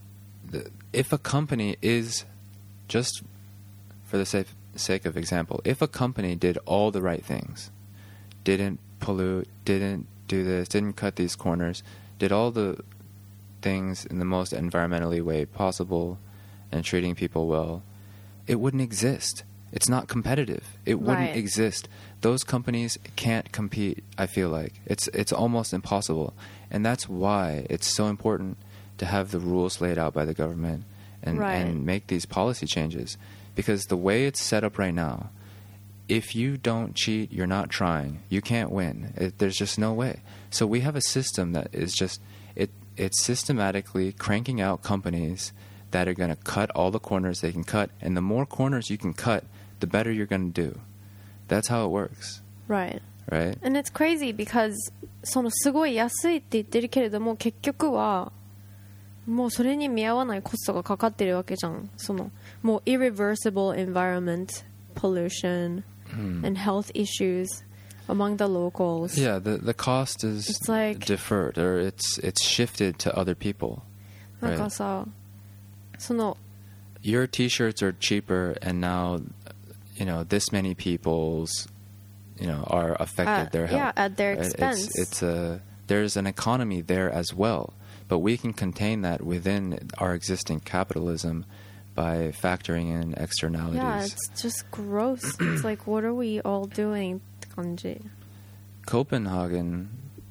a company is, just for the sake of example, if a company did all the right things, didn't pollute, didn't do this, didn't cut these corners, did all the things in the most environmentally way possible and treating people well, it wouldn't exist. It's not competitive. It wouldn't exist. Those companies can't compete, I feel like. It's almost impossible. And that's why it's so important to have the rules laid out by the government and make these policy changes. Because the way it's set up right now, if you don't cheat, you're not trying. You can't win. There's just no way. So we have a system that is just, it's systematically cranking out companies that are going to cut all the corners they can cut. And the more corners you can cut, the better you're going to do. That's how it works. Right. Right? And it's crazy because そのすごい安いって言ってるけれども結局はもうそれに見合わないコストがかかってるわけじゃん。そのもう irreversible environment pollution and health issues among the locals. Yeah, the cost is deferred or it's shifted to other people. なんかさ、その your t-shirts are cheaper and now this many people's are affected their health. Yeah, at their expense. It's there's an economy there as well, but we can contain that within our existing capitalism by factoring in externalities. Yeah, it's just gross. It's like, what are we all doing? って感じ。 Copenhagen,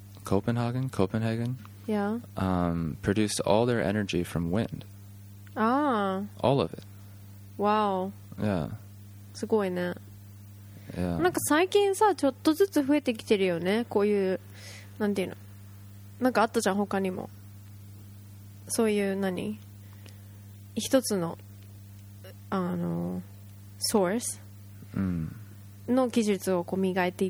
yeah, produced all their energy from wind. All of it. Wow. Yeah. すごいね。 Yeah. なんか最近さ、ちょっとずつ増えてきてるよね。こういうなんていうの、なんかあったじゃん他にも。そういう一つのソースの技術をこう磨いていって、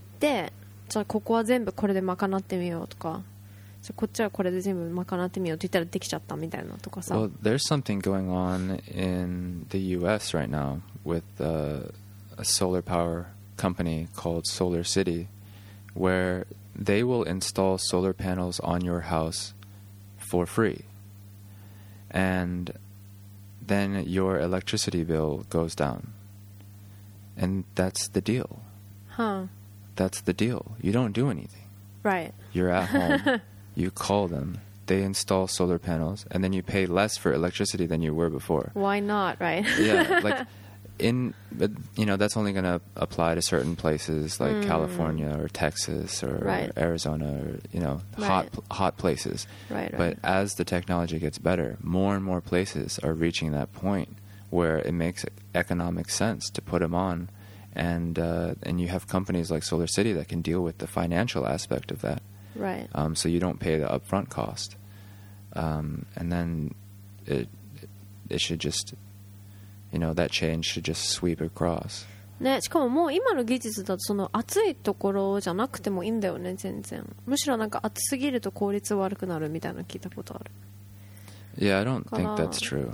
じゃあここは全部これで賄ってみようとか、じゃあこっちはこれで全部賄ってみようって言ったらできちゃったみたいなとかさ。 Well, there's something going on in the U.S. right now with a solar power company called Solar City, where they will install solar panels on your house for free. And then your electricity bill goes down. And that's the deal. Huh. That's the deal. You don't do anything. Right. You're at home. You call them. They install solar panels. And then you pay less for electricity than you were before. Why not, right? Yeah. Like, that's only going to apply to certain places like California or Texas or Arizona or, hot places. Right. But as the technology gets better, more and more places are reaching that point where it makes economic sense to put them on. And you have companies like Solar City that can deal with the financial aspect of that. Right. So you don't pay the upfront cost. And then it should just, that change should just sweep across. ね、しかももう今の技術だとその暑いところじゃなくてもいいんだよね、全然。むしろなんか暑すぎると効率悪くなるみたいなの聞いたことある。 Yeah, I don't think that's true.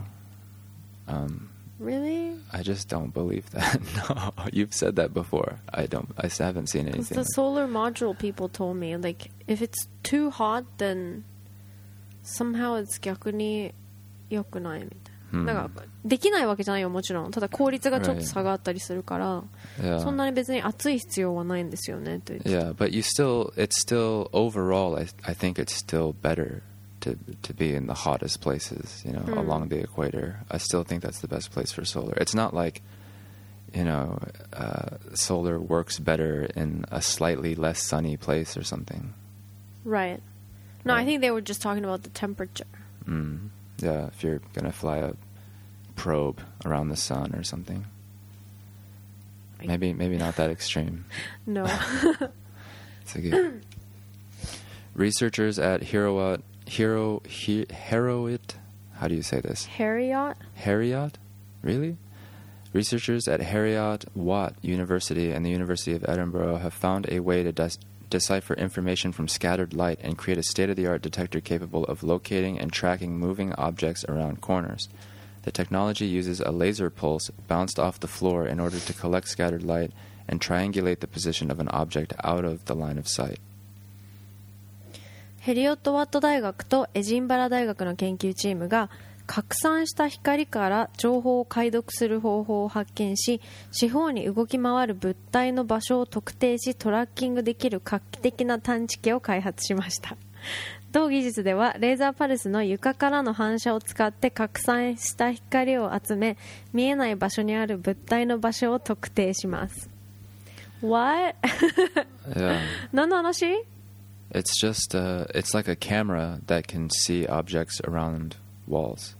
Really? I just don't believe that. No, you've said that before. I haven't seen anything. Because the solar module people told me, like, if it's too hot, then somehow it's 逆に良くないみたいな。 なんかできないわけじゃないよもちろん。ただ効率がちょっと差があったりするから、 Yeah. そんなに別に暑い必要はないんですよねと言って。 Yeah, but it's still overall. I think it's still better to be in the hottest places, along the equator. I still think that's the best place for solar. It's not like, solar works better in a slightly less sunny place or something. Right. No, I think they were just talking about the temperature. Yeah, if you're gonna fly a probe around the sun or something. Maybe not that extreme. No. Sige. Researchers at Harriet, how do you say this? Harriet? Really? Researchers at Heriot-Watt University and the University of Edinburgh have found a way to decipher information from scattered light and create a state-of-the-art detector capable of locating and tracking moving objects around corners. The technology uses a laser pulse bounced off the floor in order to collect scattered light and triangulate the position of an object out of the line of sight. ヘリオット・ワット大学とエジンバラ大学の研究チームが拡散した光から情報を解読する方法を発見し、四方に動き回る物体の場所を特定しトラッキングできる画期的な探知機を開発しました。同技術ではレーザーパルスの床からの反射を使って拡散した光を集め、見えない場所にある物体の場所を特定します。What? Yeah. 何の話？ It's just it's like a camera that can see objects around walls.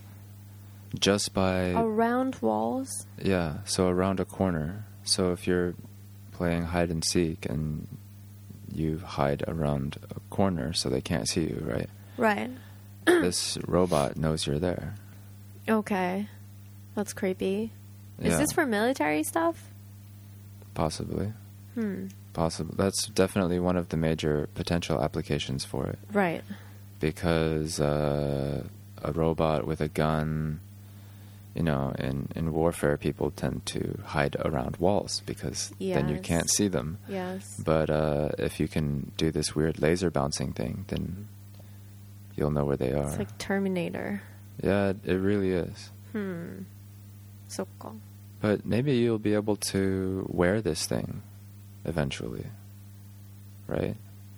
Just by around walls? Yeah, so around a corner. So if you're playing hide and seek and you hide around a corner so they can't see you, right? Right. This robot knows you're there. Okay. That's creepy. Is Yeah. this for military stuff? Possibly. Possible. That's definitely one of the major potential applications for it. Right. Because a robot with a gun, in warfare, people tend to hide around walls because then you Yes. can't see them. Yes. But if you can do this weird laser bouncing thing, then you'll know where they are. It's like Terminator. Yeah, it really is. そっか。 But maybe you'll be able to wear this thing eventually, right?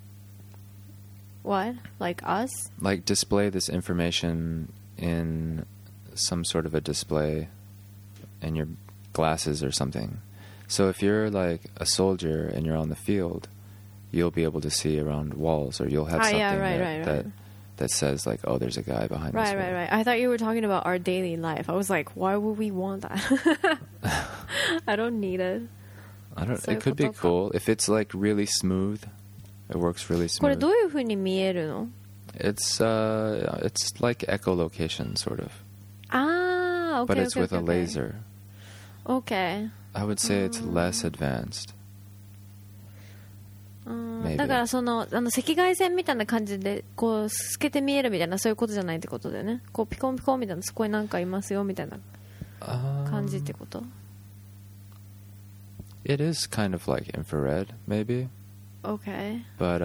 What? Like us? Like display this information in some sort of a display in your glasses or something. So if you're like a soldier and you're on the field, you'll be able to see around walls, or you'll have something that says like, oh, there's a guy behind this wall. Right. I thought you were talking about our daily life. I was like, why would we want that? I don't need it. It could be cool if it's like really smooth. It works really これ smooth. どういう風に見えるの？ It's like echolocation sort of, ああ、okay, but it's okay, with a okay. laser. Okay. I would say it's less advanced. Maybe. だから赤外線みたいな感じでこう透けて見えるみたいなそういうことじゃないってことだよね。こうピコンピコンみたいなそこになんかいますよみたいな感じってこと？ It is kind of like infrared, maybe. Okay. But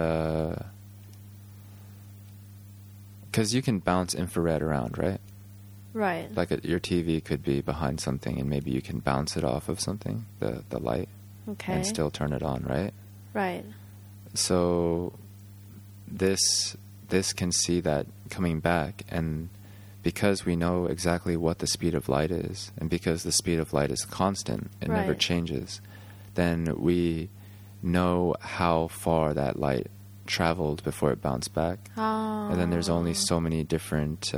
because you can bounce infrared around, right? Right. Like your TV could be behind something, and maybe you can bounce it off of something, the light, Okay. and still turn it on, right? Right. So this can see that coming back, and because we know exactly what the speed of light is, and because the speed of light is constant, it never Right. changes, then we know how far that light traveled before it bounced back. And then there's only so many different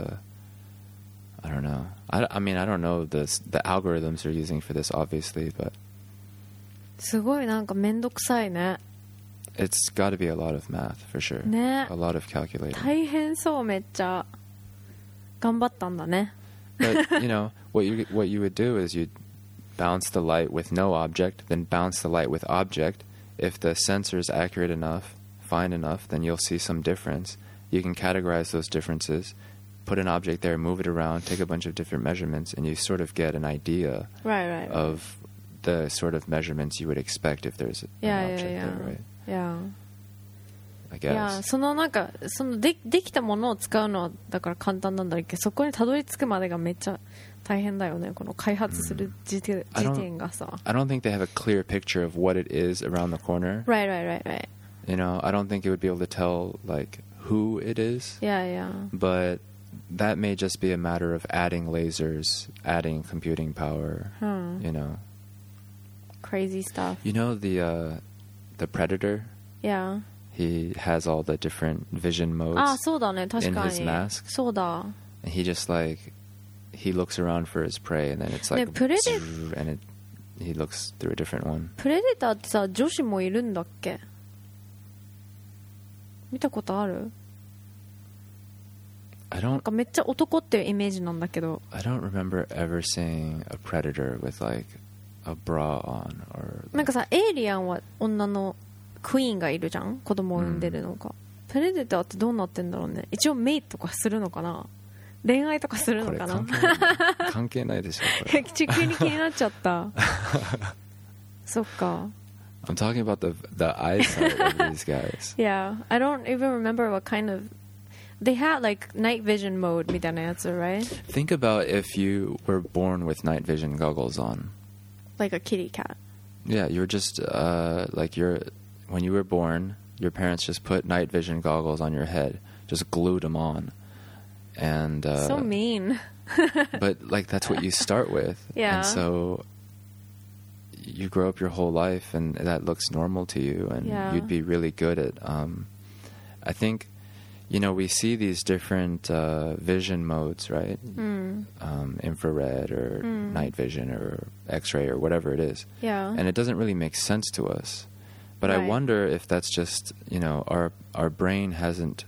I don't know. I mean, I don't know the algorithms they're using for this, obviously, but すごいなんかめんどくさいね。 it's got to be a lot of math for sure. ね。 A lot of calculating. 大変そうめっちゃ。頑張ったんだね。 But what you would do is you'd bounce the light with no object, then bounce the light with object. If the sensor is accurate enough, fine enough, then you'll see some difference. You can categorize those differences, put an object there, move it around, take a bunch of different measurements, and you sort of get an idea Right. of the sort of measurements you would expect if there's an object there, right? Yeah. I いや guess. そのなんかそのできたものを使うのはだから簡単なんだけど、そこにたどり着くまでがめっちゃ大変だよね、この開発する時点がさ。 I don't think they have a clear picture of what it is around the corner. Right. You know, I don't think it would be able to tell like who it is. Yeah. But that may just be a matter of adding lasers, adding computing power. You know. Crazy stuff. You know the Predator? Yeah. He has all the different vision modes. あ、そうだね、確か in に his mask. そうだ。 And he just like he looks around for his prey, and then it's like and he looks through a different one. プレデターってさ、女子もいるんだっけ？見たことある？ I なん don't かめっちゃ男っていうイメージなんだけど。 I don't remember ever seeing a predator with like a bra on or なんかさ、エイリアンは女のクイーンがいるじゃん、子供を産んでるのか、プレデターってどうなってんだろうね。一応メイとかするのかな、恋愛とかするのかな。 関係ないでしょこれ。 地球に気になっちゃったそっか。 I'm talking about the eyesight of these guys. Yeah, I don't even remember what kind of they had like night vision mode みたいなやつ right? Think about if you were born with night vision goggles on. Like a kitty cat. Yeah, you were just like when you were born, your parents just put night vision goggles on your head, just glued them on, and So mean. but like that's what you start with. Yeah. And so you grow up your whole life, and that looks normal to you, and Yeah. you'd be really good at. I think, you know, we see these different vision modes, right? Infrared or night vision or X-ray or whatever it is. Yeah. And it doesn't really make sense to us. But I Right. wonder if that's just, you know, our brain hasn't,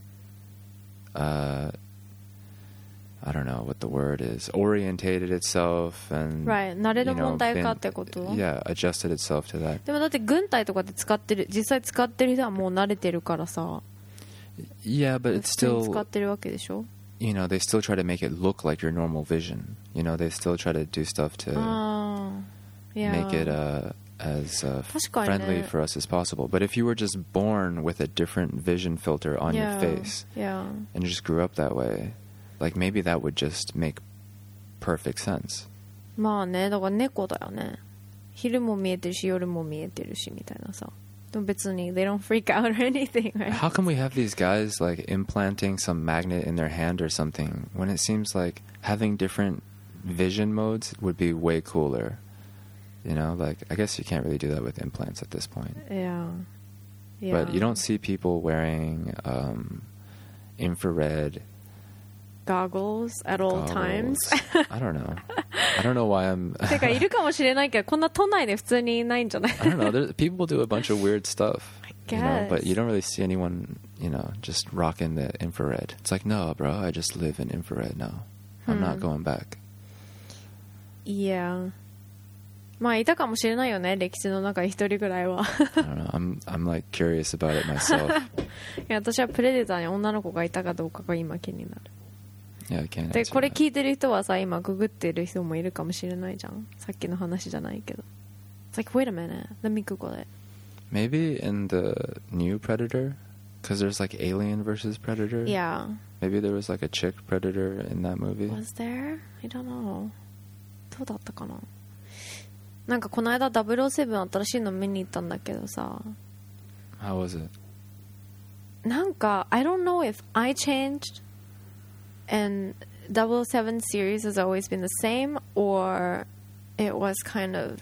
I don't know what the word is, orientated itself and, Right. 慣れ you の know, 問題か been- ってこと？ yeah, adjusted itself to that. でもだって軍隊とかで使ってる、実際使ってる人はもう慣れてるからさ、 Yeah, but 普 it's 通に使 still, ってるわけでしょ。 you know, they still try to make it look like your normal vision. You know, they still try to do stuff to ああ、yeah. make it as 確かにね。 friendly for us as possible. But if you were just born with a different vision filter on Yeah. your face Yeah. and you just grew up that way, like maybe that would just make perfect sense. まあね、だから猫だよね。昼も見えてるし夜も見えてるしみたいなさ。でも別に they don't freak out or anything, right? How come we have these guys like implanting some magnet in their hand or something when it seems like having different vision modes would be way cooler? You know, like I guess you can't really do that with implants at this point. Yeah. Yeah. But you don't see people wearing infrared goggles at all goggles. times. I don't know. I don't know why I'm. てかいるかもしれないけど、こんな都内で普通にいないんじゃない？ I don't know. People do a bunch of weird stuff. You know, guess. but you don't really see anyone, you know, just rocking the infrared. It's like, no, bro, I just live in infrared now. I'm not going back. Yeah. まあいたかもしれないよね、歴史の中に一人ぐらいは。 I don't know. I'm like curious about it myself. いや私はプレデターに女の子がいたかどうかが今気になる。 Yeah, I can't で answer これ that. 聞いてる人はさ、今ググってる人もいるかもしれないじゃん。さっきの話じゃないけど。It's like, wait a minute, let me Google it. Maybe in the new Predator, because there's like Alien versus Predator. Yeah. Maybe there was like a chick Predator in that movie. Was there? I don't know. どうだったかな。なんかこの間007新しいの見に行ったんだけどさ、 How was it? なんか I don't know if I changed and 007 series has always been the same or it was kind of,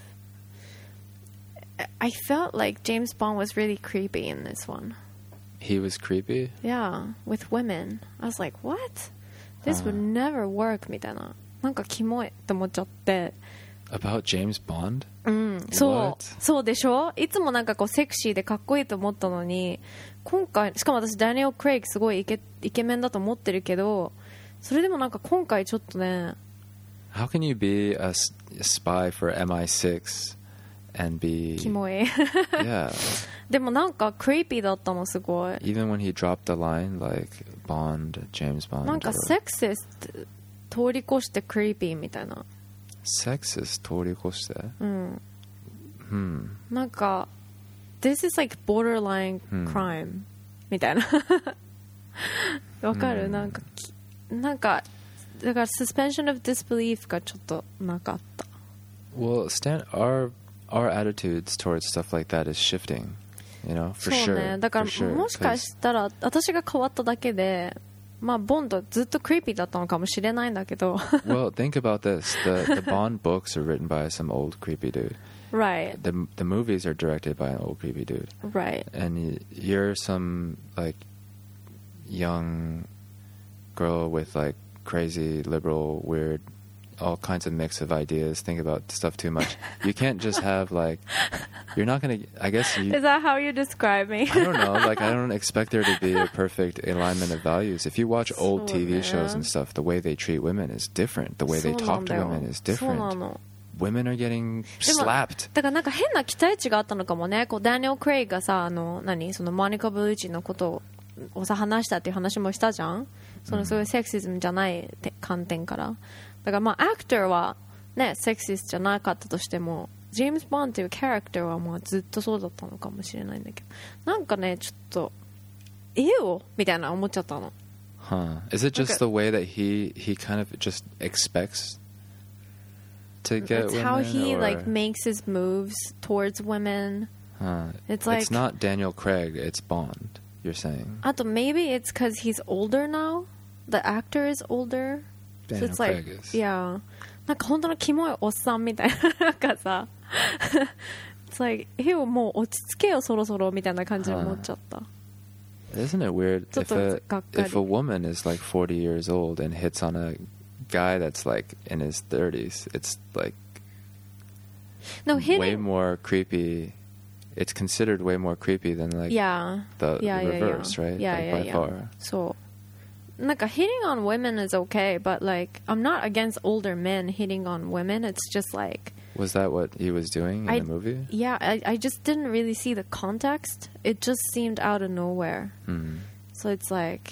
I felt like James Bond was really creepy in this one. He was creepy. Yeah, with women. I was like, what? This would never work みたいな。なんかキモいって思っちゃって。 About James Bond? そう What? そうでしょ。いつもなんかこうセクシーでかっこいいと思ったのに、今回しかも私ダニエル・クレイグすごいイケメンだと思ってるけど、それでもなんか今回ちょっとね。 How can you be a spy for MI6 and be キモい。 yeah? でもなんかクリーピーだったのすごい。 Even when he dropped the line like Bond, James Bond. なんか or セクシスト通り越してクリーピーみたいな。 sexist 通り越して。 なんか This is like borderline Hmm. crime みたいなわかる、なんかだから suspension of disbelief がちょっとなかった。 Well, our attitudes towards stuff like that is shifting, you know, for そうね、 sure. だから for sure, もしかしたら私が変わっただけで、まあボンドずっとクリーピーだったのかもしれないんだけど well, think about this. The Bond books are written by some old creepy dude. right, The movies are directed by an old creepy dude. right, And you're some like young girl with like crazy liberal weird all kinds of mix of ideas, think about stuff too much. You can't just have like, you're not gonna, I guess you, is that how you describe me? I don't know, like I don't expect there to be a perfect alignment of values. If you watch old TV shows and stuff, the way they treat women is different. The way they talk to women is そうな different. の。 Women are getting slapped. だからなんか変な期待値があったのかもね。こうダニエル・クレイグがさ、そのモニカ・ブルーチのことをさ話したっていう話もしたじゃん。そのそういうセクシズムじゃない観点から。だからまあアクターはねセクシスじゃなかったとしても、ジェームズ・ボンドというキャラクターはまあずっとそうだったのかもしれないんだけど、なんかねちょっとみたいな思っちゃったの。 Huh. Is it just the way that he kind of just expects to get It's women? how he or? like makes his moves towards women. Huh. It's like it's not Daniel Craig, it's Bond, you're saying. あと maybe it's because he's older now. The actor is older. So Daniel it's like, Craig is. yeah. なんか本当のキモいおっさんみたいな。なんかさ。It's like, もう落ち着けよそろそろみたいな感じで思っちゃった。 Isn't it weird ちょっとがっかり。 if a woman is like 40 years old and hits on a guy that's like in his 30s, it's like No, way more creepy. It's considered way more creepy than like yeah. the Yeah, yeah, reverse, yeah. right? Yeah, like yeah, by yeah. far. そうなんか hitting on women is okay, but like I'm not against older men hitting on women. It's just like Was that what he was doing in the movie? Yeah, I just didn't really see the context. It just seemed out of nowhere. So it's like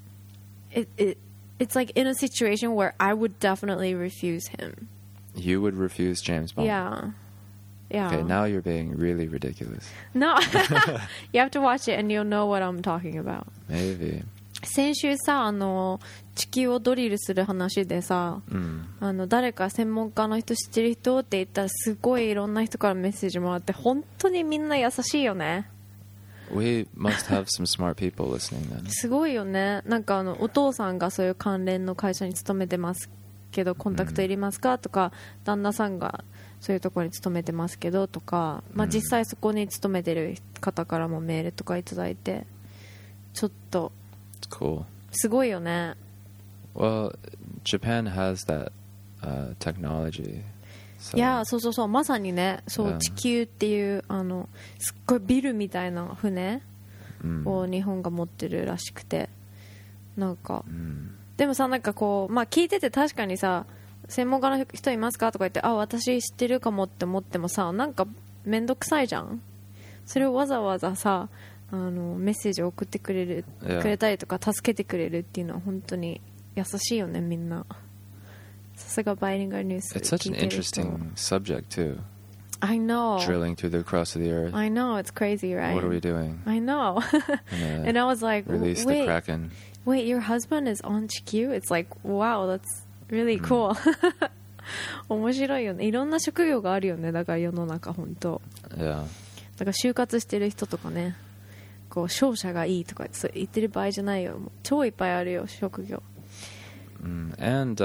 it's like in a situation where I would definitely refuse him. You would refuse James Bond? Yeah. Yeah. Okay, now you're being really ridiculous. No. You have to watch it and you'll know what I'm talking about. Maybe. 先週さ地球をドリルする話でさ、誰か専門家の人知ってる人って言ったらすごいいろんな人からメッセージもらって本当にみんな優しいよね。 We must have some smart people listening then. すごいよね。なんかお父さんがそういう関連の会社に勤めてますけどコンタクトいりますかとか、旦那さんがそういうところに勤めてますけどとか、まあ、実際そこに勤めてる方からもメールとかいただいてちょっと It's cool. すごいよね。 Well, Japan has that technology. So いやそうそうそうまさにねそう、地球っていうすっごいビルみたいな船を日本が持ってるらしくてなんか、でもさなんかこうまあ聞いてて確かにさ専門家の人いますかとか言ってあ私知ってるかもって思ってもさなんかめんどくさいじゃん。それをわざわざさメッセージを送ってくれたりとか助けてくれるっていうのは本当に優しいよねみんな。さすがバイリンガルニュース。 It's such an interesting subject too. I know. Drilling through the crust of the earth. I know, it's crazy, right? What are we doing? I know. And I was like, Release the Kraken. Wait, your husband is on Chikyu? It's like, wow, that's really cool. 面白いよね。いろんな職業があるよね。だから世の中本当。 Yeah. だから就活してる人とかね。こう勝者がいいとかそう言ってる場合じゃないよ。もう超いっぱいあるよ職業。 And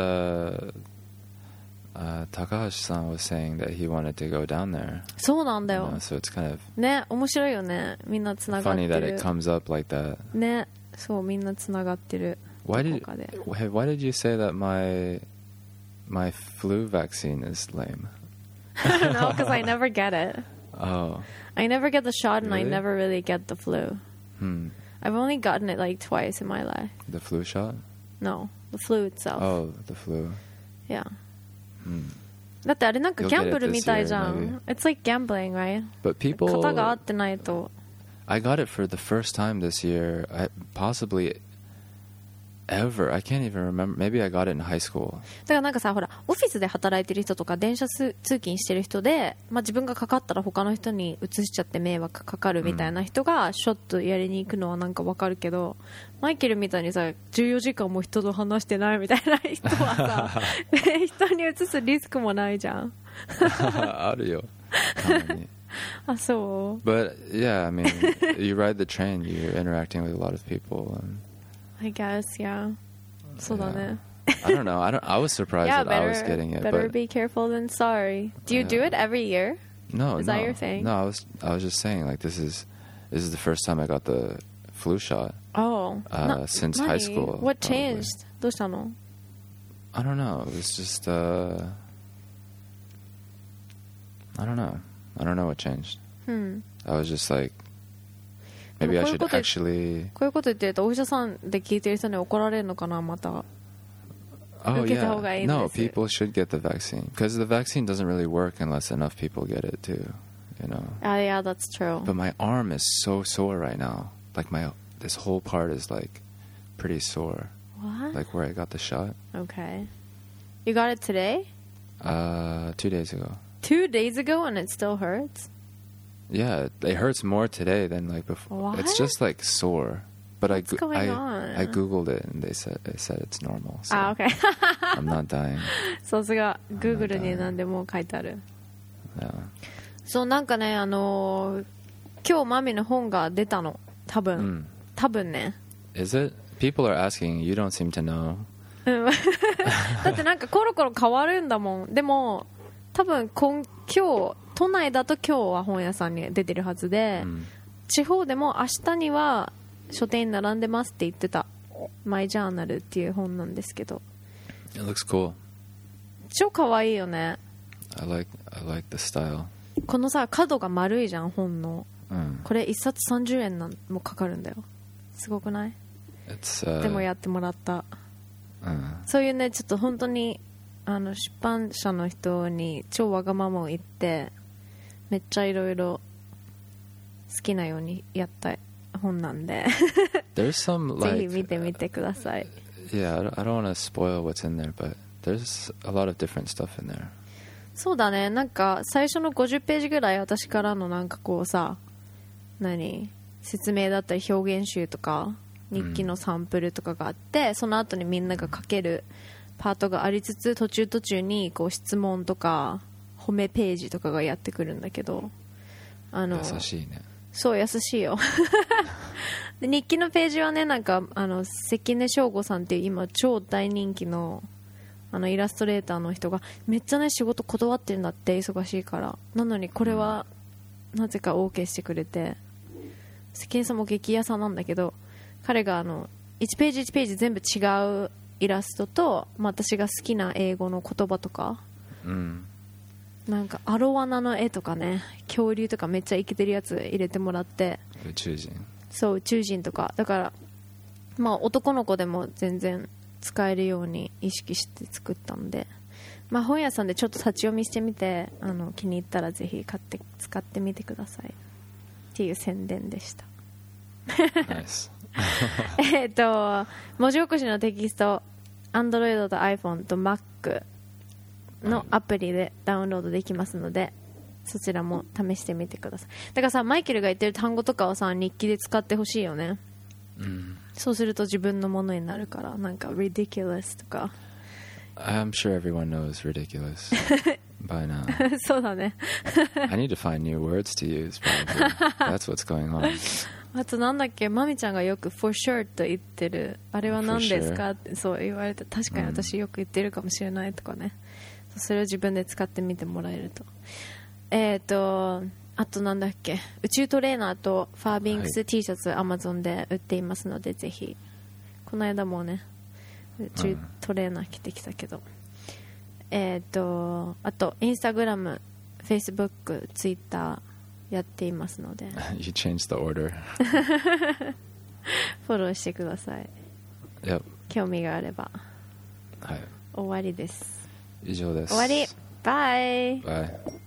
Takahashi-san was saying that he wanted to go down there. そうなんだよ。 So it's kind of ね、面白いよね。みんなつながって funny る。 that it comes up like that. ね、そうみんなつながってる。 Why どこかで。 did you say that my flu vaccine is lame? No, because I never get it. Oh. I never get the shot and I Really? never really get the flu. I've only gotten it like twice in my life. The flu shot? No, the flu itself. Oh, the flu. Yeah. だってあれなんかギャンブルみたいじゃ You'll get ん。It's like gambling, right? But people 型が合ってないと。 I got it for the first time this year. ever. I can't even remember. Maybe I got it in high school. だからなんかさ、ほらオフィスで働いてる人とか電車通勤してる人で、まあ、自分がかかったら他の人に移しちゃって迷惑かかるみたいな人がショットやりに行くのはなんかわかるけど、マイケルみたいにさ14時間も人と話してないみたいな人はさ人に移すリスクもないじゃん。 あるよ。たまに。 あ、そう。 But yeah, I mean, you ride the train, you're interacting with a lot of people. And, I guess, yeah. そうだね。 I don't know. I was surprised Yeah, that I was getting it. better But be careful than sorry. Do you do it every year? no, Is no, that your thing? no. I was just saying like this is the first time I got the flu shot. Oh, Since high school. What probably. changed? どうしたの？ I don't know. It was just I don't know. I don't know what changed. I was just like, maybe I should actually. こういうこと言ってるとお医者さんで聞いてる人に怒られるのかな、また。 Oh 受けた方がいいんです。 yeah. No, people should get the vaccine because the vaccine doesn't really work unless enough people get it too. You know. Yeah, that's true. But my arm is so sore right now. Like this whole part is like pretty sore. What? Like where I got the shot. Okay. You got it today? 2 days ago. 2 days ago and it still hurts? Yeah, it hurts more today than like before. What? It's just like sore. But What's going on? I googled it and they said it's normal. So Okay. I'm not dying. さすが Google に何でも書いてある。 Yeah. そう、なんかね、今日マミの本が出たの。多分ね。 Is it? People are asking. You don't seem to know. だってなんかコロコロ変わるんだもん。でも多分今日都内だと今日は本屋さんに出てるはずで、地方でも明日には書店に並んでますって言ってた。マイジャーナルっていう本なんですけど、 It looks cool. 超可愛いよね。 I like the style. このさ角が丸いじゃん本の。 これ1冊30円もかかるんだよ。すごくない？ It's でもやってもらった。そういうね、ちょっと本当に出版社の人に超わがままを言ってめっちゃいろいろ好きなようにやった本なんで there's some ぜ like ひ見てみてください。 Yeah, I don't want to spoil what's in there, but there's a lot of different stuff in there. そうだね、なんか最初の50ページぐらい私からのなんかこうさ、説明だったり表現集とか日記のサンプルとかがあって、その後にみんなが書けるパートがありつつ、途中にこう質問とか褒めページとかがやってくるんだけど、 優しいね。 そう優しいよで日記のページはね、なんか関根翔吾さんっていう今超大人気のイラストレーターの人がめっちゃね仕事断ってるんだって、忙しいから。なのにこれはなぜか OK してくれて、関根さんも激ヤさなんだけど、彼が1ページ1ページ全部違うイラストと、私が好きな英語の言葉とか、なんかアロワナの絵とかね、恐竜とかめっちゃイケてるやつ入れてもらって、 宇宙人。 そう宇宙人とかだから、男の子でも全然使えるように意識して作ったんで、本屋さんでちょっと立ち読みしてみて、気に入ったらぜひ買って使ってみてくださいっていう宣伝でした。 Nice. 文字起こしのテキスト Android と iPhone と Mac のアプリでダウンロードできますので、そちらも試してみてください。だからさ、マイケルが言ってる単語とかをさ日記で使ってほしいよね。そうすると自分のものになるから。なんか ridiculous とか。 I'm sure everyone knows ridiculous by now. そうだね I need to find new words to use, probably. That's what's going on. あとなんだっけ、マミちゃんがよく for sure と言ってるあれは何ですかってそう言われて、確かに私よく言ってるかもしれないとかね、それを自分で使ってみてもらえると。あとなんだっけ、宇宙トレーナーとファービングス T シャツ Amazon で売っていますので、ぜひ。この間もね宇宙トレーナー着てきたけど、あとインスタグラム、フェイスブック、ツイッターやっていますので You changed the order. フォローしてください。 Yep. 興味があれば。 はい。 終わりです。 以上です。 終わり。バイ。 バイ。